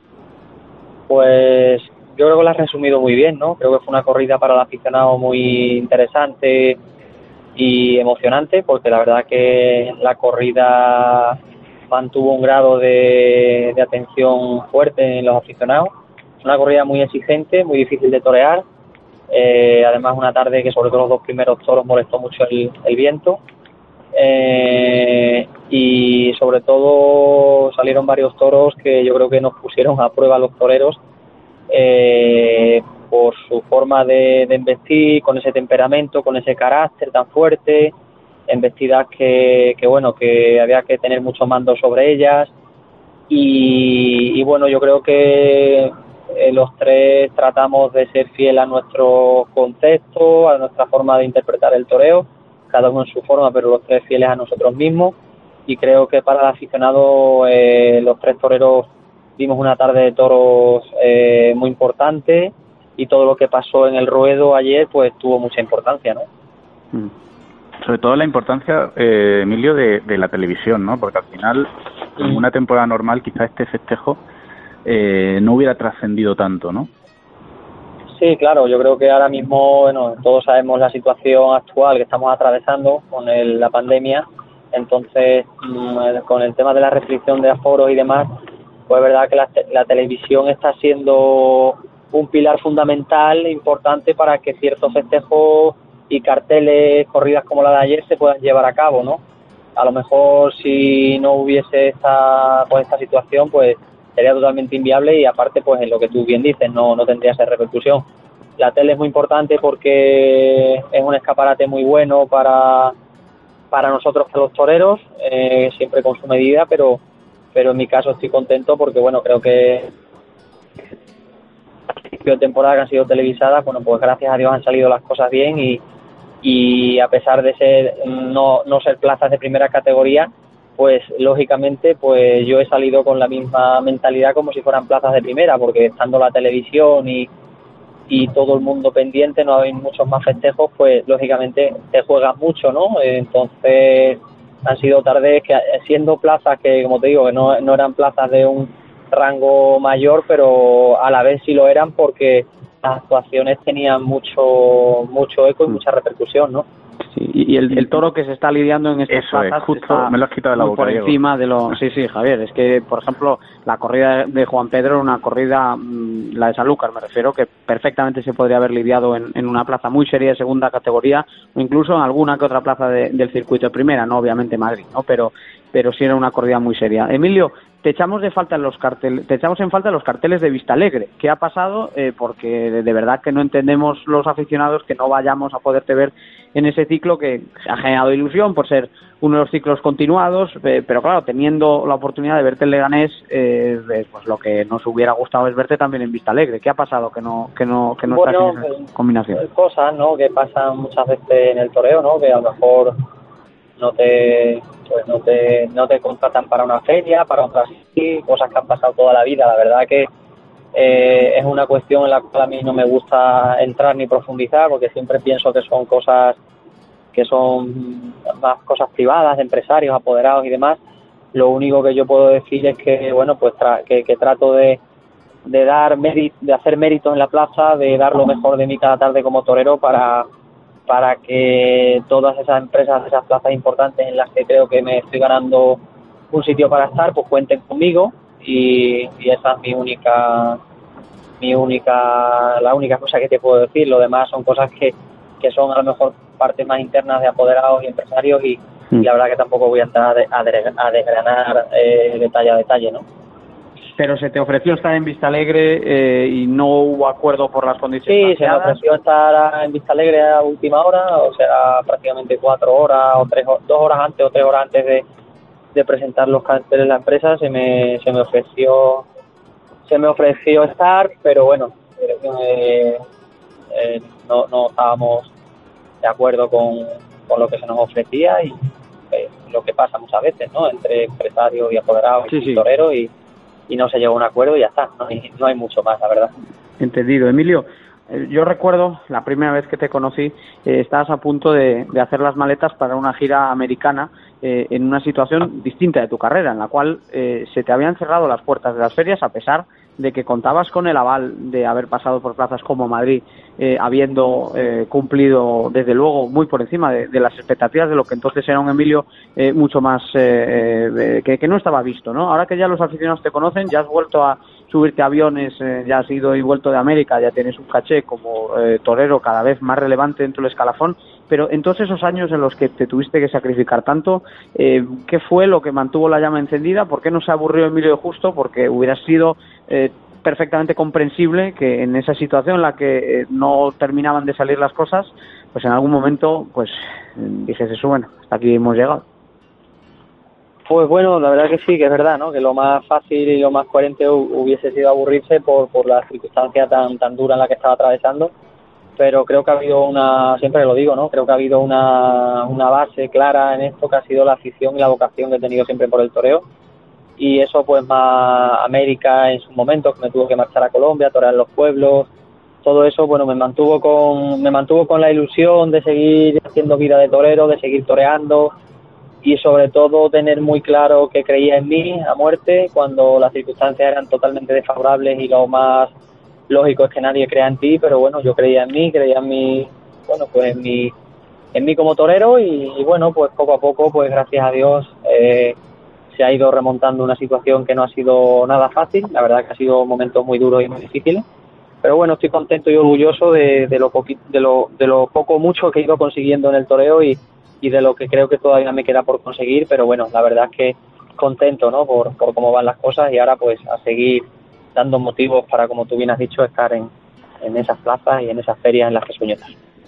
Pues yo creo que lo has resumido muy bien, ¿no? Creo que fue una corrida para el aficionado muy interesante y emocionante, porque la verdad que la corrida mantuvo un grado de, de atención fuerte en los aficionados. Una corrida muy exigente, muy difícil de torear. Eh, además, una tarde que sobre todo los dos primeros toros molestó mucho el, el viento. Eh, y sobre todo salieron varios toros que yo creo que nos pusieron a prueba a los toreros eh, por su forma de, de embestir, con ese temperamento, con ese carácter tan fuerte, embestidas que, que bueno, que había que tener mucho mando sobre ellas y, y bueno, yo creo que eh, los tres tratamos de ser fiel a nuestro concepto, a nuestra forma de interpretar el toreo, cada uno en su forma, pero los tres fieles a nosotros mismos, y creo que para el aficionado eh, los tres toreros dimos una tarde de toros eh, muy importante, y todo lo que pasó en el ruedo ayer pues tuvo mucha importancia, ¿no? Mm. Sobre todo la importancia, eh, Emilio, de, de la televisión, ¿no? Porque al final, en mm. una temporada normal, quizá este festejo eh, no hubiera trascendido tanto, ¿no? Sí, claro, yo creo que ahora mismo, bueno, todos sabemos la situación actual que estamos atravesando con el, la pandemia, entonces mmm, con el tema de la restricción de aforos y demás, pues es verdad que la, la televisión está siendo un pilar fundamental, importante para que ciertos festejos y carteles, corridas como la de ayer se puedan llevar a cabo, ¿no? A lo mejor si no hubiese esta, pues esta situación, pues sería totalmente inviable y aparte pues en lo que tú bien dices no, no tendría esa repercusión. La tele es muy importante porque es un escaparate muy bueno para para nosotros los toreros, eh, siempre con su medida, pero pero en mi caso estoy contento porque bueno, creo que de temporada que han sido televisadas, bueno, pues gracias a Dios han salido las cosas bien y y a pesar de ser no no ser plazas de primera categoría, pues lógicamente pues yo he salido con la misma mentalidad como si fueran plazas de primera, porque estando la televisión y, y todo el mundo pendiente, no hay muchos más festejos, pues lógicamente te juegas mucho, ¿no? Entonces han sido tardes que siendo plazas que, como te digo, que no, no eran plazas de un rango mayor, pero a la vez sí lo eran porque las actuaciones tenían mucho mucho eco y mucha repercusión, ¿no? Sí, y el, el toro que se está lidiando en estas Eso plazas es, justo, me lo has quitado de la boca, por Diego. encima de lo... Sí, sí, Javier, es que, por ejemplo, la corrida de Juan Pedro era una corrida, mmm, la de Sanlúcar, me refiero, que perfectamente se podría haber lidiado en, en una plaza muy seria de segunda categoría o incluso en alguna que otra plaza de, del circuito de primera, no obviamente Madrid, ¿no? Pero, pero sí era una corrida muy seria. Emilio, te echamos de falta en los carteles, te echamos en falta los carteles de Vistalegre. ¿Qué ha pasado? Eh, porque de, de verdad que no entendemos los aficionados que no vayamos a poderte ver en ese ciclo que ha generado ilusión por ser uno de los ciclos continuados, eh, pero claro, teniendo la oportunidad de verte en Leganés, eh, pues lo que nos hubiera gustado es verte también en Vistalegre. ¿Qué ha pasado que no que no que no bueno, estás en esa combinación? Cosas, ¿no? Que pasan muchas veces en el toreo, ¿no? Que a lo mejor no te pues no te no te contratan para una feria, para otra sí, cosas que han pasado toda la vida. La verdad que eh, es una cuestión en la cual a mí no me gusta entrar ni profundizar, porque siempre pienso que son cosas que son más cosas privadas, de empresarios, apoderados y demás. Lo único que yo puedo decir es que, bueno, pues tra- que, que trato de, de dar mérito, de hacer méritos en la plaza, de dar lo mejor de mí cada tarde como torero para, para que todas esas empresas, esas plazas importantes en las que creo que me estoy ganando un sitio para estar, pues cuenten conmigo y, y esa es mi única, mi única, la única cosa que te puedo decir. Lo demás son cosas que, que son a lo mejor partes más internas de apoderados y empresarios y, mm. y la verdad que tampoco voy a entrar a, de, a, de, a desgranar eh, detalle a detalle, ¿no? Pero se te ofreció estar en Vistalegre eh, y no hubo acuerdo por las condiciones. Sí, se me ofreció estar en Vistalegre a última hora, o sea, prácticamente cuatro horas o tres, dos horas antes o tres horas antes de, de presentar los carteles de la empresa. Se me, se me ofreció, se me ofreció estar, pero bueno, eh, eh, no, no estábamos de acuerdo con, con lo que se nos ofrecía y eh, lo que pasa muchas veces, ¿no? Entre empresarios y apoderados sí, y sí. toreros y y no se llegó a un acuerdo y ya está, no hay, no hay mucho más, la verdad. Entendido. Emilio, eh, yo recuerdo la primera vez que te conocí, eh, estabas a punto de, de hacer las maletas para una gira americana eh, en una situación distinta de tu carrera, en la cual eh, se te habían cerrado las puertas de las ferias a pesar de que contabas con el aval de haber pasado por plazas como Madrid, eh, habiendo eh, cumplido, desde luego, muy por encima de, de las expectativas de lo que entonces era un Emilio eh, mucho más, eh, eh, que, que no estaba visto, ¿no? Ahora que ya los aficionados te conocen, ya has vuelto a subirte a aviones, eh, ya has ido y vuelto de América, ya tienes un caché como eh, torero cada vez más relevante dentro del escalafón, pero en todos esos años en los que te tuviste que sacrificar tanto, eh, ¿qué fue lo que mantuvo la llama encendida? ¿Por qué no se aburrió Emilio de Justo? Porque hubiera sido eh, perfectamente comprensible que en esa situación en la que eh, no terminaban de salir las cosas, pues en algún momento pues dijese eso, bueno, hasta aquí hemos llegado. Pues bueno, la verdad que sí, que es verdad, ¿no? Que lo más fácil y lo más coherente hubiese sido aburrirse por, por la circunstancia tan tan dura en la que estaba atravesando, pero creo que ha habido una, siempre lo digo, ¿no? Creo que ha habido una, una base clara en esto que ha sido la afición y la vocación que he tenido siempre por el toreo, y eso pues más América en su momento, que me tuvo que marchar a Colombia, torear en los pueblos, todo eso, bueno, me mantuvo con me mantuvo con la ilusión de seguir haciendo vida de torero, de seguir toreando, y sobre todo tener muy claro que creía en mí a muerte cuando las circunstancias eran totalmente desfavorables y lo más lógico es que nadie crea en ti, pero bueno, yo creía en mí, creía en mí, bueno, pues en mí, en mí como torero y, y bueno, pues poco a poco, pues gracias a Dios eh, se ha ido remontando una situación que no ha sido nada fácil, la verdad que ha sido momentos muy duros y muy difíciles, pero bueno, estoy contento y orgulloso de, de lo poqui, de lo de lo poco mucho que he ido consiguiendo en el toreo y y de lo que creo que todavía me queda por conseguir, pero bueno, la verdad es que contento, ¿no? Por, por cómo van las cosas y ahora pues a seguir dando motivos para, como tú bien has dicho, estar en, en esas plazas y en esas ferias en las que sueño.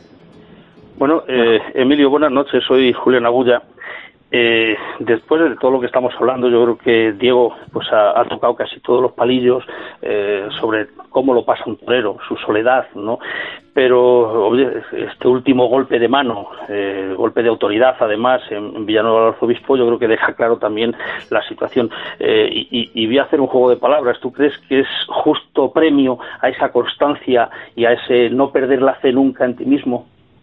Bueno, eh, Emilio, buenas noches, soy Julián Agulla. Eh, después de todo lo que estamos hablando, yo creo que Diego pues ha, ha tocado casi todos los palillos eh, sobre cómo lo pasa un torero, su soledad, ¿no? Pero oye, este último golpe de mano, eh, golpe de autoridad, además, en, en Villanueva del Arzobispo, yo creo que deja claro también la situación. Eh, y, y voy a hacer un juego de palabras. ¿Tú crees que es justo premio a esa constancia y a ese no perder la fe nunca en ti mismo?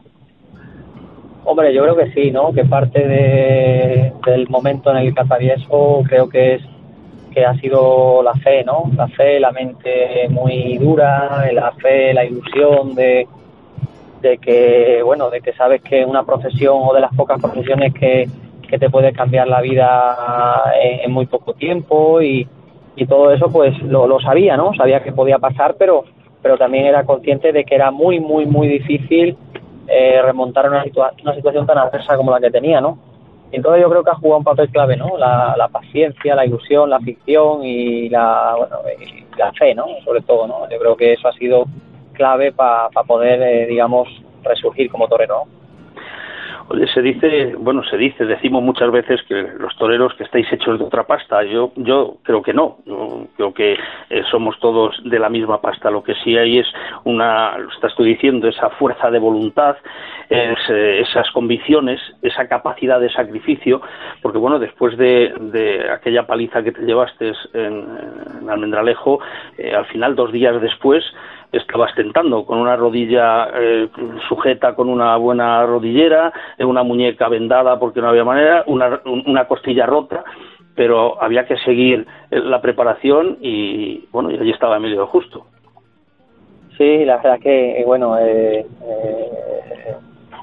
Hombre, yo creo que sí, ¿no? Que parte de, del momento en el que atravieso, creo que es que ha sido la fe, ¿no? La fe, la mente muy dura, la fe, la ilusión de, de que, bueno, de que sabes que una profesión o de las pocas profesiones que, que te puede cambiar la vida en, en muy poco tiempo y, y todo eso, pues lo, lo sabía, ¿no? Sabía que podía pasar, pero, pero también era consciente de que era muy, muy, muy difícil Eh, remontar una, situa- una situación tan adversa como la que tenía, ¿no? Entonces yo creo que ha jugado un papel clave, ¿no? La, la paciencia, la ilusión, la ficción y la, bueno, y la fe, ¿no? Sobre todo, ¿no? Yo creo que eso ha sido clave para pa poder, eh, digamos, resurgir como torero, ¿no? Oye, se dice, bueno, se dice, decimos muchas veces que los toreros que estáis hechos de otra pasta. Yo yo creo que no. Yo creo que eh, somos todos de la misma pasta. Lo que sí hay es una, lo estás tú diciendo, esa fuerza de voluntad, es, eh, esas convicciones, esa capacidad de sacrificio, porque bueno, después de, de aquella paliza que te llevaste en, en Almendralejo, eh, al final, dos días después, estabas tentando con una rodilla eh, sujeta con una buena rodillera, una muñeca vendada porque no había manera, una, una costilla rota, pero había que seguir la preparación y bueno, y allí estaba Emilio de Justo. Sí, la verdad que, bueno, eh, eh,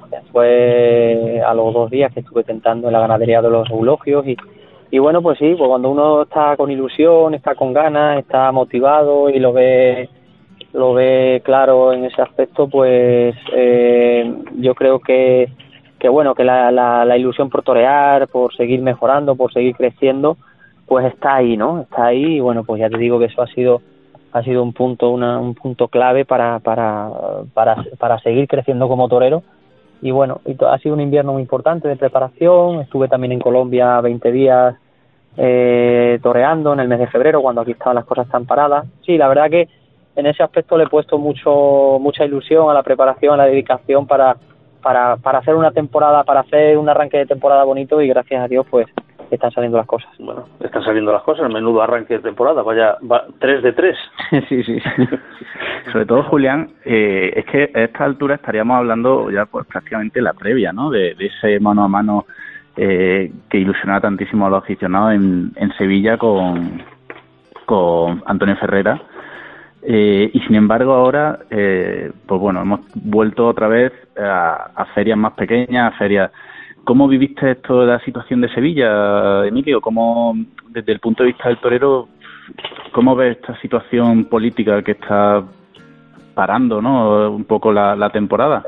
fue a los dos días que estuve tentando en la ganadería de los eulogios y, y bueno, pues sí, pues cuando uno está con ilusión, está con ganas, está motivado y lo ve lo ve claro en ese aspecto, pues eh, yo creo que, que bueno, que la, la, la ilusión por torear, por seguir mejorando, por seguir creciendo, pues está ahí, ¿no? Está ahí y bueno, pues ya te digo que eso ha sido ha sido un punto una, un punto clave para para para para seguir creciendo como torero. Y bueno, ha sido un invierno muy importante de preparación. Estuve también en Colombia veinte días eh, toreando en el mes de febrero, cuando aquí estaban las cosas tan paradas. Sí, la verdad que en ese aspecto le he puesto mucho mucha ilusión a la preparación, a la dedicación para para para hacer una temporada, para hacer un arranque de temporada bonito, y gracias a Dios pues están saliendo las cosas. Bueno, están saliendo las cosas, menudo arranque de temporada, vaya, va, tres de tres. Sí, sí. Sobre todo, Julián, eh, es que a esta altura estaríamos hablando ya pues prácticamente la previa, ¿no? De, de ese mano a mano eh, que ilusionaba tantísimo a los aficionados en, en Sevilla con, con Antonio Ferrera. Eh, y sin embargo ahora, eh, pues bueno, hemos vuelto otra vez a, a ferias más pequeñas, a ferias. ¿Cómo viviste esto de la situación de Sevilla, Emilio? ¿Cómo, desde el punto de vista del torero, cómo ves esta situación política que está parando, ¿no?, un poco la, la temporada?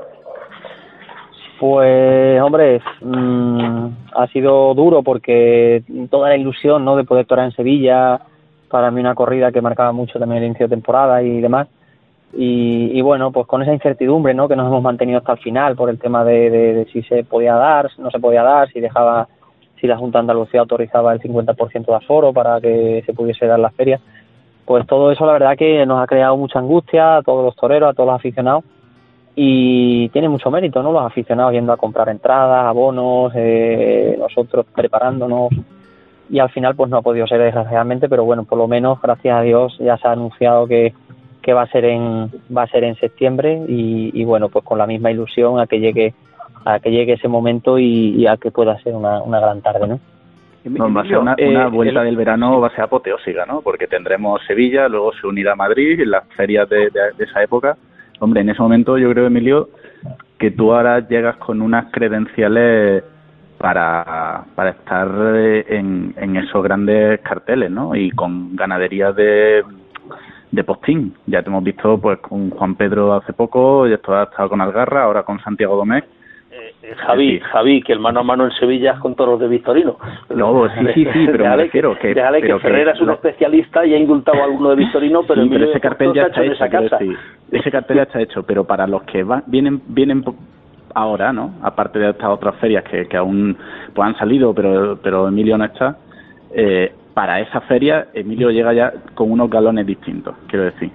Pues, hombre, mmm, ha sido duro porque toda la ilusión, ¿no?, de poder torear en Sevilla, para mí una corrida que marcaba mucho también el inicio de temporada y demás. Y, y bueno, pues con esa incertidumbre, ¿no?, que nos hemos mantenido hasta el final por el tema de, de, de si se podía dar, no se podía dar, si dejaba, si la Junta de Andalucía autorizaba el cincuenta por ciento de aforo para que se pudiese dar la feria. Pues todo eso la verdad que nos ha creado mucha angustia a todos los toreros, a todos los aficionados, y tiene mucho mérito, ¿no?, los aficionados yendo a comprar entradas, abonos, eh, nosotros preparándonos, y al final pues no ha podido ser desgraciadamente, pero bueno, por lo menos gracias a Dios ya se ha anunciado que que va a ser en va a ser en septiembre y, y bueno, pues con la misma ilusión a que llegue a que llegue ese momento y, y a que pueda ser una, una gran tarde, ¿no? No, va a ser una, una vuelta del verano, va a ser apoteósica, ¿no? Porque tendremos Sevilla, luego se unirá Madrid, en las ferias de, de, de esa época. Hombre, en ese momento yo creo, Emilio, que tú ahora llegas con unas credenciales para, para estar en, en esos grandes carteles, ¿no? Y con ganaderías de de postín. Ya te hemos visto pues con Juan Pedro hace poco, ya esto ha estado con Algarra, ahora con Santiago Domecq. Eh, eh, Javi, sí. Javi, que el mano a mano en Sevilla es con toros de Victorino. No, sí, sí, sí, pero me refiero que... Déjale que Ferrera es un no, especialista y ha indultado a alguno de Victorino, pero, sí, pero ese cartel ya está hecho, esa casa. Decir, ese cartel ya está hecho, pero para los que van, vienen vienen ahora, ¿no?, aparte de estas otras ferias que, que aún pues han salido, pero pero Emilio no está, eh, para esa feria Emilio llega ya con unos galones distintos, quiero decir.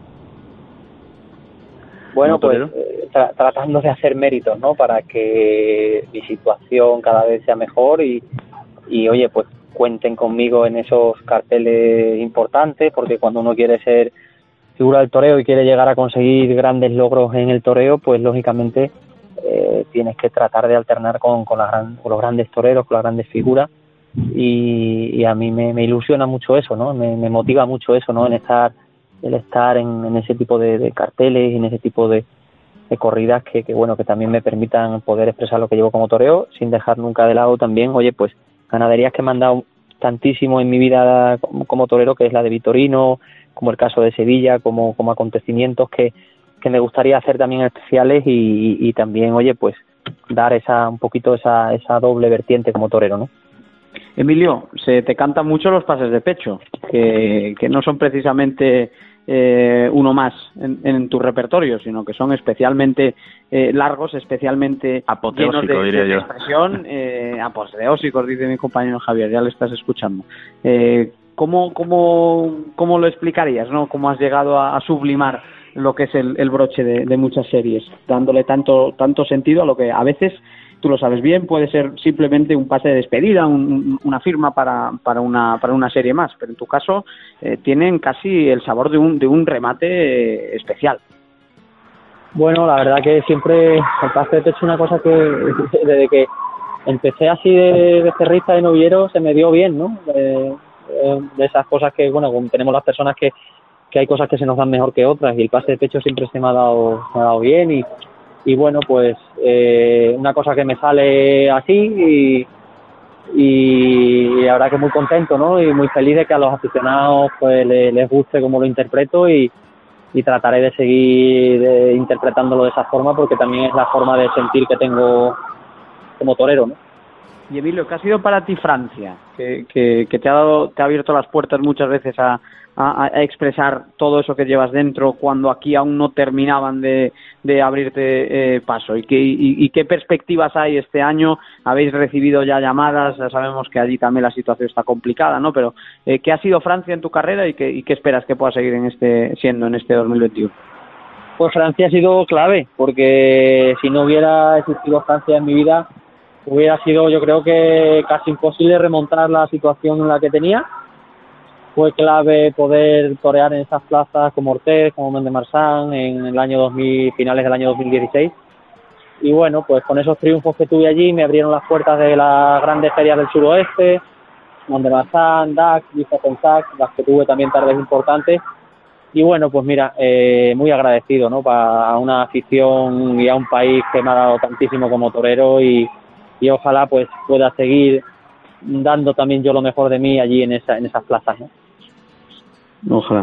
Bueno, ¿no, pues eh, tra- tratando de hacer méritos, ¿no?, para que mi situación cada vez sea mejor y, y oye, pues cuenten conmigo en esos carteles importantes, porque cuando uno quiere ser figura del toreo y quiere llegar a conseguir grandes logros en el toreo, pues lógicamente eh, tienes que tratar de alternar con, con, la gran, con los grandes toreros, con las grandes figuras. Y, y a mí me, me ilusiona mucho eso, ¿no? Me, me motiva mucho eso, ¿no? En estar, el estar en, en ese tipo de, de carteles y en ese tipo de, de corridas que, que, bueno, que también me permitan poder expresar lo que llevo como toreo, sin dejar nunca de lado también, oye, pues ganaderías que me han dado tantísimo en mi vida como, como torero, que es la de Victorino, como el caso de Sevilla, como, como acontecimientos que, que me gustaría hacer también especiales y, y, y también, oye, pues dar esa un poquito esa, esa doble vertiente como torero, ¿no? Emilio, se te cantan mucho los pases de pecho, que, que no son precisamente eh, uno más en, en tu repertorio, sino que son especialmente eh, largos, especialmente apoteósicos, llenos de, diría de yo. expresión, eh, apoteósicos, dice mi compañero Javier, ya le estás escuchando. Eh, ¿cómo, cómo, ¿Cómo lo explicarías, no? ¿Cómo has llegado a, a sublimar lo que es el, el broche de, de muchas series, dándole tanto, tanto sentido a lo que a veces, tú lo sabes bien, puede ser simplemente un pase de despedida, un, una firma para, para, una, para una serie más, pero en tu caso eh, tienen casi el sabor de un, de un remate eh, especial? Bueno, la verdad que siempre el pase de pecho es una cosa que desde que empecé así de, de cerrista de noviero se me dio bien, ¿no? De, de esas cosas que, bueno, como tenemos las personas que, que hay cosas que se nos dan mejor que otras, y el pase de pecho siempre se me ha dado, me ha dado bien y Y bueno, pues eh, una cosa que me sale así y, y la verdad que muy contento, ¿no? Y muy feliz de que a los aficionados pues les, les guste cómo lo interpreto y, y trataré de seguir eh, interpretándolo de esa forma, porque también es la forma de sentir que tengo como torero, ¿no? Y Emilio, ¿qué ha sido para ti Francia? Que, que, que te ha dado, te ha abierto las puertas muchas veces a, a, a expresar todo eso que llevas dentro cuando aquí aún no terminaban de, de abrirte eh, paso. ¿Y qué, y, ¿Y qué perspectivas hay este año? ¿Habéis recibido ya llamadas? Ya sabemos que allí también la situación está complicada, ¿no? Pero eh, ¿qué ha sido Francia en tu carrera y qué, y qué esperas que pueda seguir en este siendo en este dos mil veintiuno? Pues Francia ha sido clave, porque si no hubiera existido Francia en mi vida, hubiera sido, yo creo que casi imposible remontar la situación en la que tenía. Fue clave poder torear en esas plazas como Ortiz, como Mont-de-Marsan en el año dos mil, finales del año dos mil dieciséis. Y bueno, pues con esos triunfos que tuve allí me abrieron las puertas de las grandes ferias del suroeste, Mont-de-Marsan, Dax, Liza-Pensac, las que tuve también tardes importantes. Y bueno, pues mira, eh, muy agradecido, ¿no? Para una afición y a un país que me ha dado tantísimo como torero y y ojalá pues pueda seguir dando también yo lo mejor de mí allí en esa en esas plazas, ¿no? Ojalá.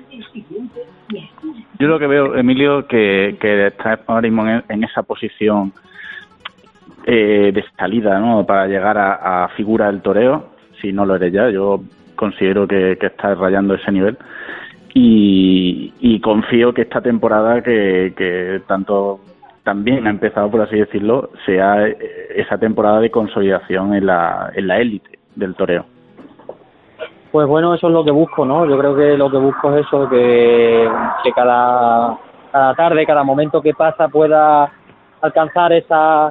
Yo lo que veo, Emilio, que, que está ahora mismo en, en esa posición eh, de salida, ¿no? Para llegar a, a figura del toreo, si no lo eres ya, yo considero que, que estás rayando ese nivel y, y confío que esta temporada que, que tanto también ha empezado, por así decirlo, sea esa temporada de consolidación en la en la élite del toreo. Pues bueno, eso es lo que busco, ¿no? Yo creo que lo que busco es eso, que, que cada, cada tarde, cada momento que pasa pueda alcanzar esa,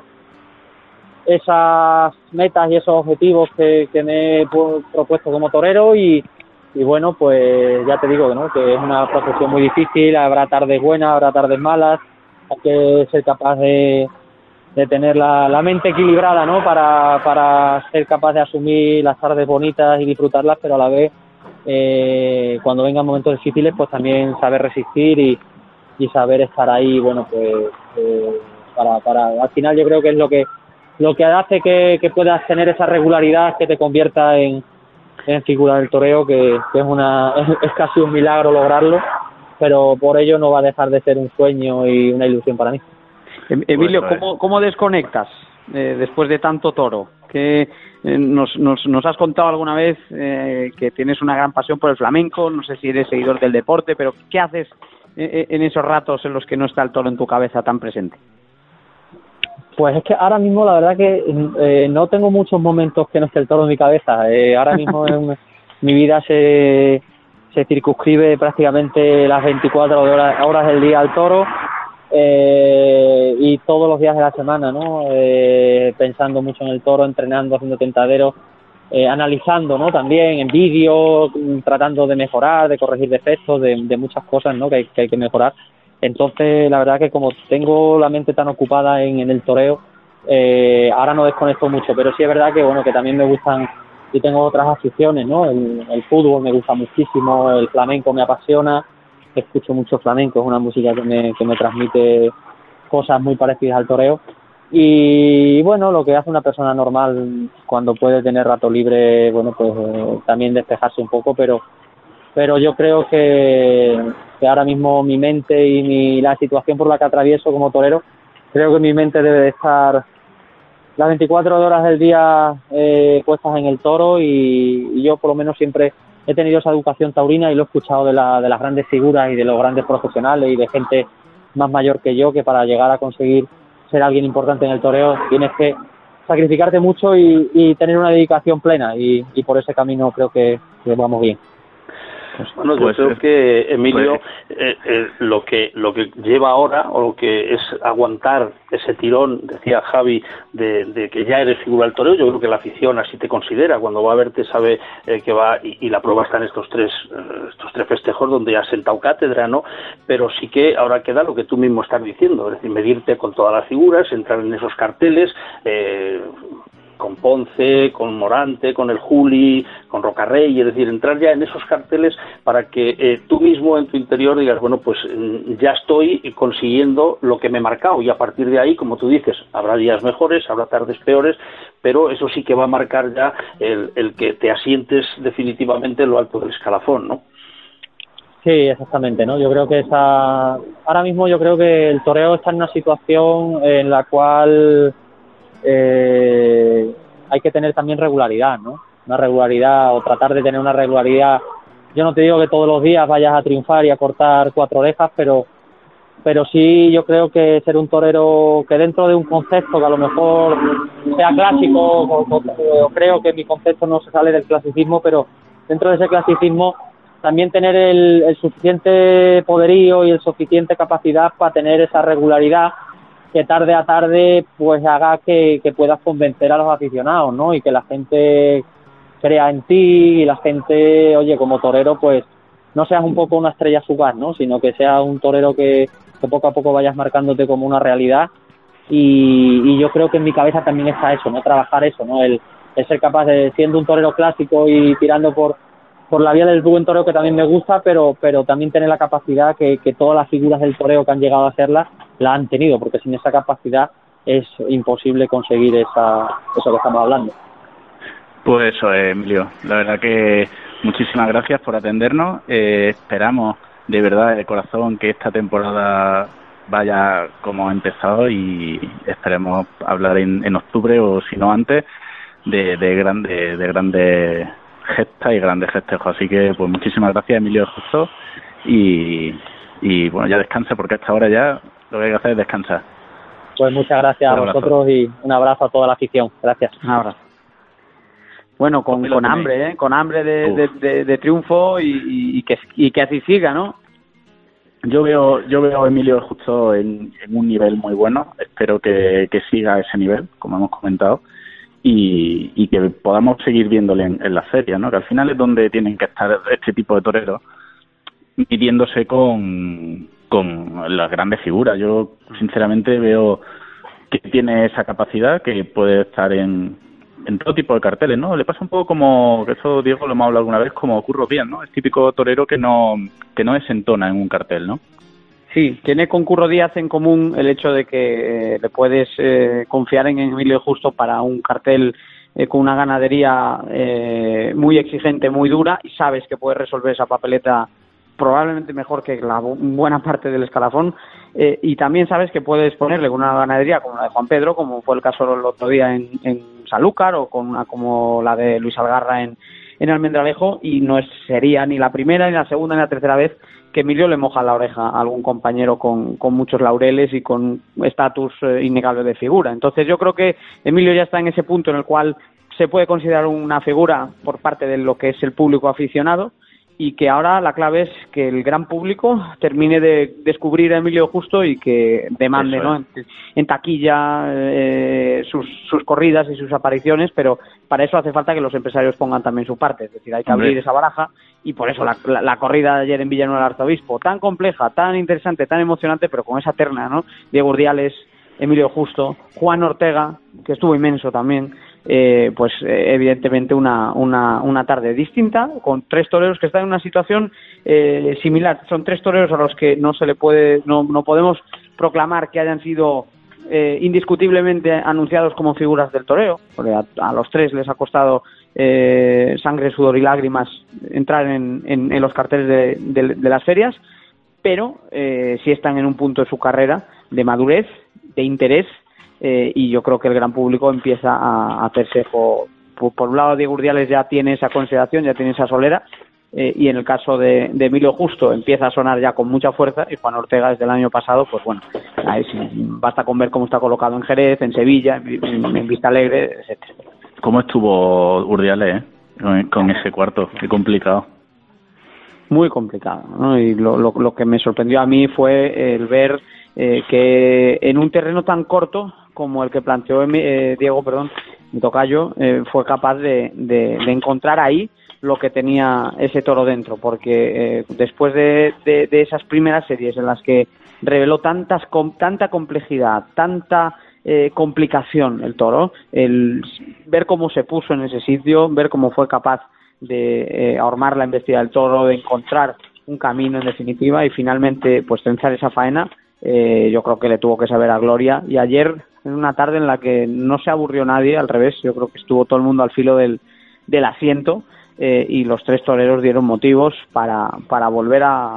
esas metas y esos objetivos que, que me he propuesto como torero y, y bueno, pues ya te digo, ¿no? Que es una profesión muy difícil, habrá tardes buenas, habrá tardes malas. Hay que ser capaz de, de tener la, la mente equilibrada, ¿no? Para, para ser capaz de asumir las tardes bonitas y disfrutarlas, pero a la vez, eh, cuando vengan momentos difíciles, pues también saber resistir y, y saber estar ahí, bueno, pues eh, para, para al final yo creo que es lo que lo que hace que, que puedas tener esa regularidad que te convierta en, en figura del toreo, que, que es una es, es casi un milagro lograrlo. Pero por ello no va a dejar de ser un sueño y una ilusión para mí. Emilio, ¿cómo, cómo desconectas eh, después de tanto toro? Que eh, nos, nos, nos has contado alguna vez eh, que tienes una gran pasión por el flamenco, no sé si eres seguidor del deporte, pero ¿qué haces eh, en esos ratos en los que no está el toro en tu cabeza tan presente? Pues es que ahora mismo la verdad que eh, no tengo muchos momentos que no esté el toro en mi cabeza. Eh, ahora mismo en mi vida se... se circunscribe prácticamente las veinticuatro horas, horas del día al toro eh, y todos los días de la semana, ¿no? Eh, pensando mucho en el toro, entrenando, haciendo tentaderos, eh, analizando, ¿no? También en vídeo, tratando de mejorar, de corregir defectos, de, de muchas cosas, ¿no? Que hay, que hay que mejorar. Entonces, la verdad que como tengo la mente tan ocupada en, en el toreo, eh, ahora no desconecto mucho, pero sí es verdad que, bueno, que también me gustan y tengo otras aficiones, ¿no? El, el fútbol me gusta muchísimo, el flamenco me apasiona, escucho mucho flamenco, es una música que me, que me transmite cosas muy parecidas al toreo. Y bueno, lo que hace una persona normal cuando puede tener rato libre, bueno, pues eh, también despejarse un poco, pero pero yo creo que, que ahora mismo mi mente y mi, la situación por la que atravieso como torero, creo que mi mente debe de estar las veinticuatro horas del día eh, puestas en el toro y, y yo por lo menos siempre he tenido esa educación taurina y lo he escuchado de, la, de las grandes figuras y de los grandes profesionales y de gente más mayor que yo, que para llegar a conseguir ser alguien importante en el toreo tienes que sacrificarte mucho y, y tener una dedicación plena y, y por ese camino creo que, que vamos bien. Bueno, yo pues, creo que, Emilio, pues, eh, eh, lo que lo que lleva ahora, o lo que es aguantar ese tirón, decía Javi, de, de que ya eres figura del toreo, yo creo que la afición así te considera, cuando va a verte sabe eh, que va, y, y la prueba está en estos tres eh, estos tres festejos donde ya has sentado cátedra, ¿no? Pero sí que ahora queda lo que tú mismo estás diciendo, es decir, medirte con todas las figuras, entrar en esos carteles, eh, con Ponce, con Morante, con el Juli, con Rocarrey, es decir, entrar ya en esos carteles para que eh, tú mismo en tu interior digas, bueno, pues ya estoy consiguiendo lo que me he marcado y a partir de ahí, como tú dices, habrá días mejores, habrá tardes peores, pero eso sí que va a marcar ya el, el que te asientes definitivamente en lo alto del escalafón, ¿no? Sí, exactamente, ¿no? Yo creo que esa... ahora mismo yo creo que el toreo está en una situación en la cual... Eh, hay que tener también regularidad, ¿no? Una regularidad, o tratar de tener una regularidad. Yo no te digo que todos los días vayas a triunfar y a cortar cuatro orejas, pero pero sí yo creo que ser un torero que dentro de un concepto que a lo mejor sea clásico, o, o, o creo que mi concepto no se sale del clasicismo, pero dentro de ese clasicismo también tener el, el suficiente poderío y el suficiente capacidad para tener esa regularidad que tarde a tarde pues haga que, que puedas convencer a los aficionados, ¿no? Y que la gente crea en ti y la gente, oye, como torero, pues no seas un poco una estrella fugaz, ¿no? Sino que seas un torero que, que poco a poco vayas marcándote como una realidad. Y, y yo creo que en mi cabeza también está eso, ¿no? Trabajar eso, ¿no? El, el ser capaz de, siendo un torero clásico y tirando por por la vía del buen toreo, que también me gusta, pero pero también tener la capacidad que, que todas las figuras del toreo que han llegado a hacerla la han tenido, porque sin esa capacidad es imposible conseguir esa eso que estamos hablando. Pues eso, Emilio, la verdad que muchísimas gracias por atendernos. Eh, esperamos de verdad de corazón que esta temporada vaya como ha empezado y esperemos hablar en, en octubre o si no antes de, de grandes de grandes gestas y grandes festejos. Así que pues muchísimas gracias, Emilio Justo, y, y bueno, ya descansa, porque a esta hora ya lo que hay que hacer es descansar. Pues muchas gracias a vosotros y un abrazo a toda la afición. Gracias. Un abrazo. Bueno, con, con hambre, ¿eh? Con hambre de, de, de, de triunfo y, y, y, que, y que así siga, ¿no? Yo veo yo veo a Emilio Justo en, en un nivel muy bueno. Espero que, que siga ese nivel, como hemos comentado. Y, y que podamos seguir viéndole en, en las ferias, ¿no? Que al final es donde tienen que estar este tipo de toreros midiéndose con, con las grandes figuras. Yo sinceramente veo que tiene esa capacidad, que puede estar en, en todo tipo de carteles, ¿no? Le pasa un poco como, que eso Diego lo hemos hablado alguna vez, como Curro Díaz, ¿no? Es típico torero que no que no desentona en un cartel, ¿no? Sí, tiene con Curro Díaz en común el hecho de que eh, le puedes eh, confiar en Emilio Justo para un cartel eh, con una ganadería eh, muy exigente, muy dura, y sabes que puedes resolver esa papeleta probablemente mejor que la buena parte del escalafón, eh, y también sabes que puedes ponerle con una ganadería como la de Juan Pedro, como fue el caso el otro día en, en Sanlúcar, o con una como la de Luis Algarra en, en Almendralejo, y no es, sería ni la primera, ni la segunda, ni la tercera vez que Emilio le moja la oreja a algún compañero con, con muchos laureles y con estatus eh, innegable de figura. Entonces yo creo que Emilio ya está en ese punto en el cual se puede considerar una figura por parte de lo que es el público aficionado, y que ahora la clave es que el gran público termine de descubrir a Emilio Justo y que demande, ¿no? en, en taquilla eh, sus, sus corridas y sus apariciones, pero para eso hace falta que los empresarios pongan también su parte, es decir, hay que abrir Hombre. esa baraja, y por eso la, la, la corrida de ayer en Villanueva del Arzobispo, tan compleja, tan interesante, tan emocionante, pero con esa terna, ¿no? Diego Urdiales, Emilio Justo, Juan Ortega, que estuvo inmenso también, eh, pues eh, evidentemente una, una, una tarde distinta, con tres toreros que están en una situación eh, similar. Son tres toreros a los que no se le puede, no, no podemos proclamar que hayan sido eh, indiscutiblemente anunciados como figuras del toreo, porque a, a los tres les ha costado eh, sangre, sudor y lágrimas entrar en, en, en los carteles de, de, de las ferias, pero eh, sí están en un punto de su carrera de madurez, de interés, eh, y yo creo que el gran público empieza a, a hacerse por, por, por un lado Diego Urdiales ya tiene esa consideración, ya tiene esa solera, eh, y en el caso de, de Emilio Justo empieza a sonar ya con mucha fuerza, y Juan Ortega desde el año pasado, pues bueno, ahí sí, basta con ver cómo está colocado en Jerez, en Sevilla, en, en, en Vista Alegre, etcétera. ¿Cómo estuvo Urdiales, eh? con, con ese cuarto? Qué complicado. Muy complicado, ¿no? Y lo, lo, lo que me sorprendió a mí fue el ver eh, que en un terreno tan corto como el que planteó eh, Diego, perdón, mi tocayo, eh, fue capaz de, de, de encontrar ahí lo que tenía ese toro dentro, porque eh, después de, de, de esas primeras series en las que reveló tantas com, tanta complejidad, tanta eh, complicación el toro, el ver cómo se puso en ese sitio, ver cómo fue capaz de eh, ahormar la embestida del toro, de encontrar un camino en definitiva y finalmente pues trenzar esa faena, eh, yo creo que le tuvo que saber a gloria. Y ayer, en una tarde en la que no se aburrió nadie, al revés, yo creo que estuvo todo el mundo al filo del, del asiento, eh, y los tres toreros dieron motivos para, para volver a,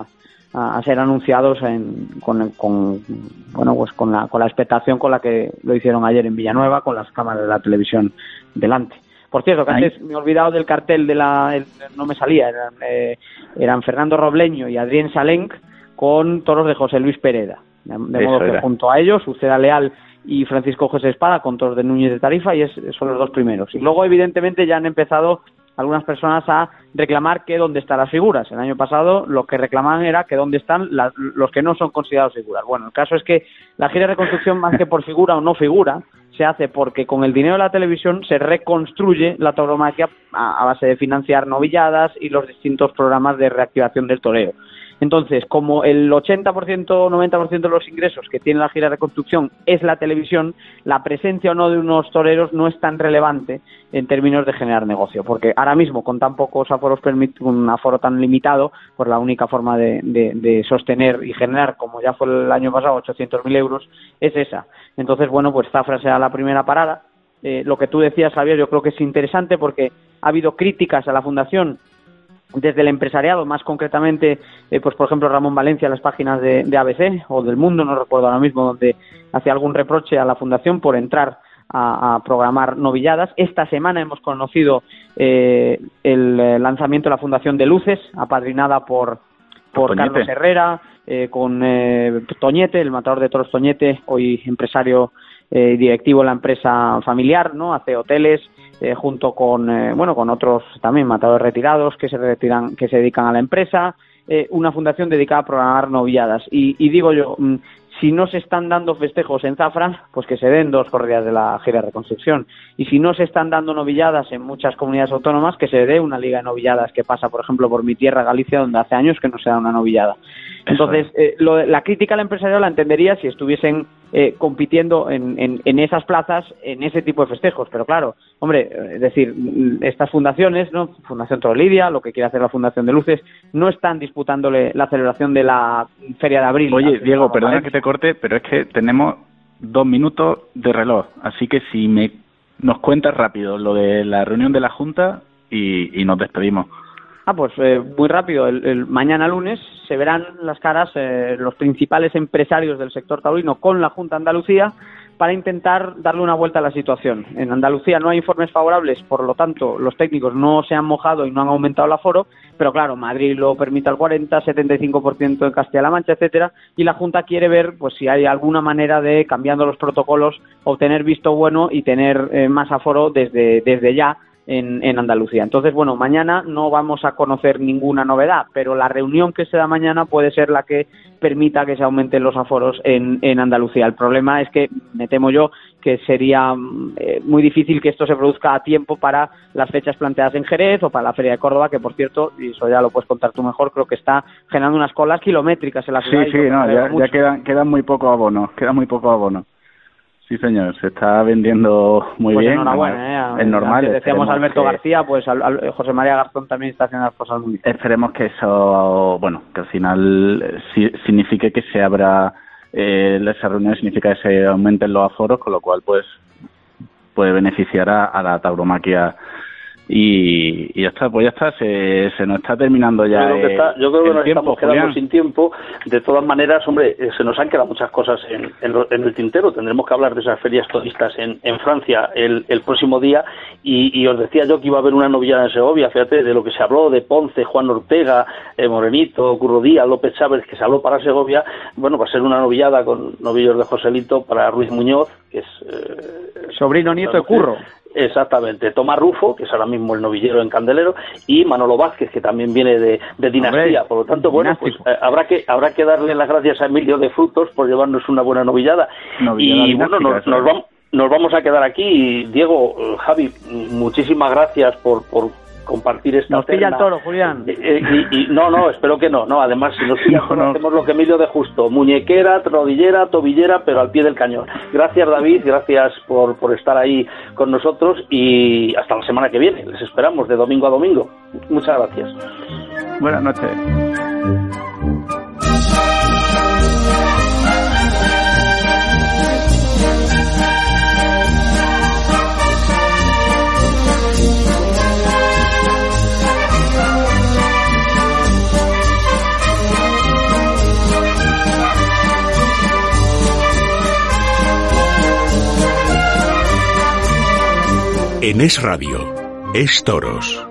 a, a ser anunciados en, con, con bueno pues con la con la expectación con la que lo hicieron ayer en Villanueva, con las cámaras de la televisión delante. Por cierto, que antes me he olvidado del cartel de la el, no me salía, eran, eh, eran Fernando Robleño y Adrián Salenc con toros de José Luis Pereda, de, de modo que era. Junto a ellos Uceda Leal y Francisco José Espada con toros de Núñez de Tarifa, y es, son los dos primeros. Y luego evidentemente ya han empezado algunas personas a reclamar que dónde están las figuras. El año pasado lo que reclamaban era que dónde están la, los que no son considerados figuras. Bueno, el caso es que la gira de reconstrucción, más que por figura o no figura, se hace porque con el dinero de la televisión se reconstruye la tauromaquia a, a base de financiar novilladas y los distintos programas de reactivación del toreo. Entonces, como el ochenta por ciento o noventa por ciento de los ingresos que tiene la gira de reconstrucción es la televisión, la presencia o no de unos toreros no es tan relevante en términos de generar negocio, porque ahora mismo con tan pocos aforos, un aforo tan limitado, pues la única forma de, de, de sostener y generar, como ya fue el año pasado, ochocientos mil euros, es esa. Entonces, bueno, pues Zafra será la primera parada. Eh, lo que tú decías, Javier, yo creo que es interesante porque ha habido críticas a la Fundación desde el empresariado, más concretamente, eh, pues por ejemplo Ramón Valencia en las páginas de, de A B C o del Mundo, no recuerdo ahora mismo, donde hacía algún reproche a la Fundación por entrar a, a programar novilladas. Esta semana hemos conocido eh, el lanzamiento de la Fundación de Luces, apadrinada por, por Carlos Herrera, eh, con eh, Toñete, el matador de toros Toñete, hoy empresario eh, directivo de la empresa familiar, ¿no? Hace hoteles, eh, junto con eh, bueno con otros también matadores retirados que se retiran, que se dedican a la empresa, eh, una fundación dedicada a programar novilladas. Y, y digo yo, mmm, si no se están dando festejos en Zafra, pues que se den dos corridas de la gira de reconstrucción. Y si no se están dando novilladas en muchas comunidades autónomas, que se dé una liga de novilladas que pasa, por ejemplo, por mi tierra, Galicia, donde hace años que no se da una novillada. Entonces, eh, lo, la crítica al empresario la entendería si estuviesen eh, compitiendo en, en, en esas plazas, en ese tipo de festejos. Pero claro, hombre, es decir, estas fundaciones, ¿no? Fundación Toro Lidia, lo que quiere hacer la Fundación de Luces, no están disputándole la celebración de la Feria de Abril. Oye, Diego, perdona que te corte, pero es que tenemos dos minutos de reloj. Así que si me nos cuentas rápido lo de la reunión de la Junta y, y nos despedimos. Ah, pues eh, muy rápido. El, el mañana lunes se verán las caras eh, los principales empresarios del sector taurino con la Junta de Andalucía para intentar darle una vuelta a la situación. En Andalucía no hay informes favorables, por lo tanto los técnicos no se han mojado y no han aumentado el aforo, pero claro, Madrid lo permite al cuarenta, setenta y cinco por ciento en Castilla-La Mancha, etcétera, y la Junta quiere ver pues si hay alguna manera de, cambiando los protocolos, obtener visto bueno y tener eh, más aforo desde, desde ya En, en Andalucía. Entonces, bueno, mañana no vamos a conocer ninguna novedad, pero la reunión que se da mañana puede ser la que permita que se aumenten los aforos en, en Andalucía. El problema es que, me temo yo, que sería eh, muy difícil que esto se produzca a tiempo para las fechas planteadas en Jerez o para la Feria de Córdoba, que por cierto, y eso ya lo puedes contar tú mejor, creo que está generando unas colas kilométricas en la ciudad. Sí, sí, no, ya, ya quedan, quedan muy pocos abonos, quedan muy pocos abonos. Sí, señor, se está vendiendo muy pues bien. Enhorabuena, ¿eh? Es normal. Antes decíamos Alberto que... García, pues al, al, José María Garzón también está haciendo las cosas muy bien. Esperemos que eso, bueno, que al final si, signifique que se abra eh, esa reunión, significa que se aumenten los aforos, con lo cual pues puede beneficiar a, a la tauromaquia. Y, y ya está, pues ya está, se, se nos está terminando ya. Yo creo que, está, yo creo que nos tiempo, estamos quedando Julián. sin tiempo. De todas maneras, hombre, se nos han quedado muchas cosas en, en, en el tintero. Tendremos que hablar de esas ferias turistas en, en Francia el, el próximo día. Y, y os decía yo que iba a haber una novillada en Segovia, fíjate, de lo que se habló de Ponce, Juan Ortega, eh, Morenito, Curro Díaz, López Chávez, que se habló para Segovia. Bueno, va a ser una novillada con novillos de Joselito para Ruiz Muñoz, que es... Eh, sobrino nieto de Curro. Exactamente, Tomás Rufo, que es ahora mismo el novillero en Candelero, y Manolo Vázquez, que también viene de, de dinastía. Por lo tanto, bueno, pues eh, habrá que habrá que darle las gracias a Emilio de Frutos por llevarnos una buena novillada. novillada y bueno, nos, nos, vamos, nos vamos a quedar aquí. Diego, Javi, muchísimas gracias por... por compartir esta nos pilla el toro, Julián. Eh, y, y no, no, espero que no. No, además, si nos pilla, no, no. hacemos lo que Emilio de Justo: muñequera, rodillera, tobillera, pero al pie del cañón. Gracias, David, gracias por, por estar ahí con nosotros y hasta la semana que viene. Les esperamos de domingo a domingo. Muchas gracias. Buenas noches. En Es Radio, Es Toros.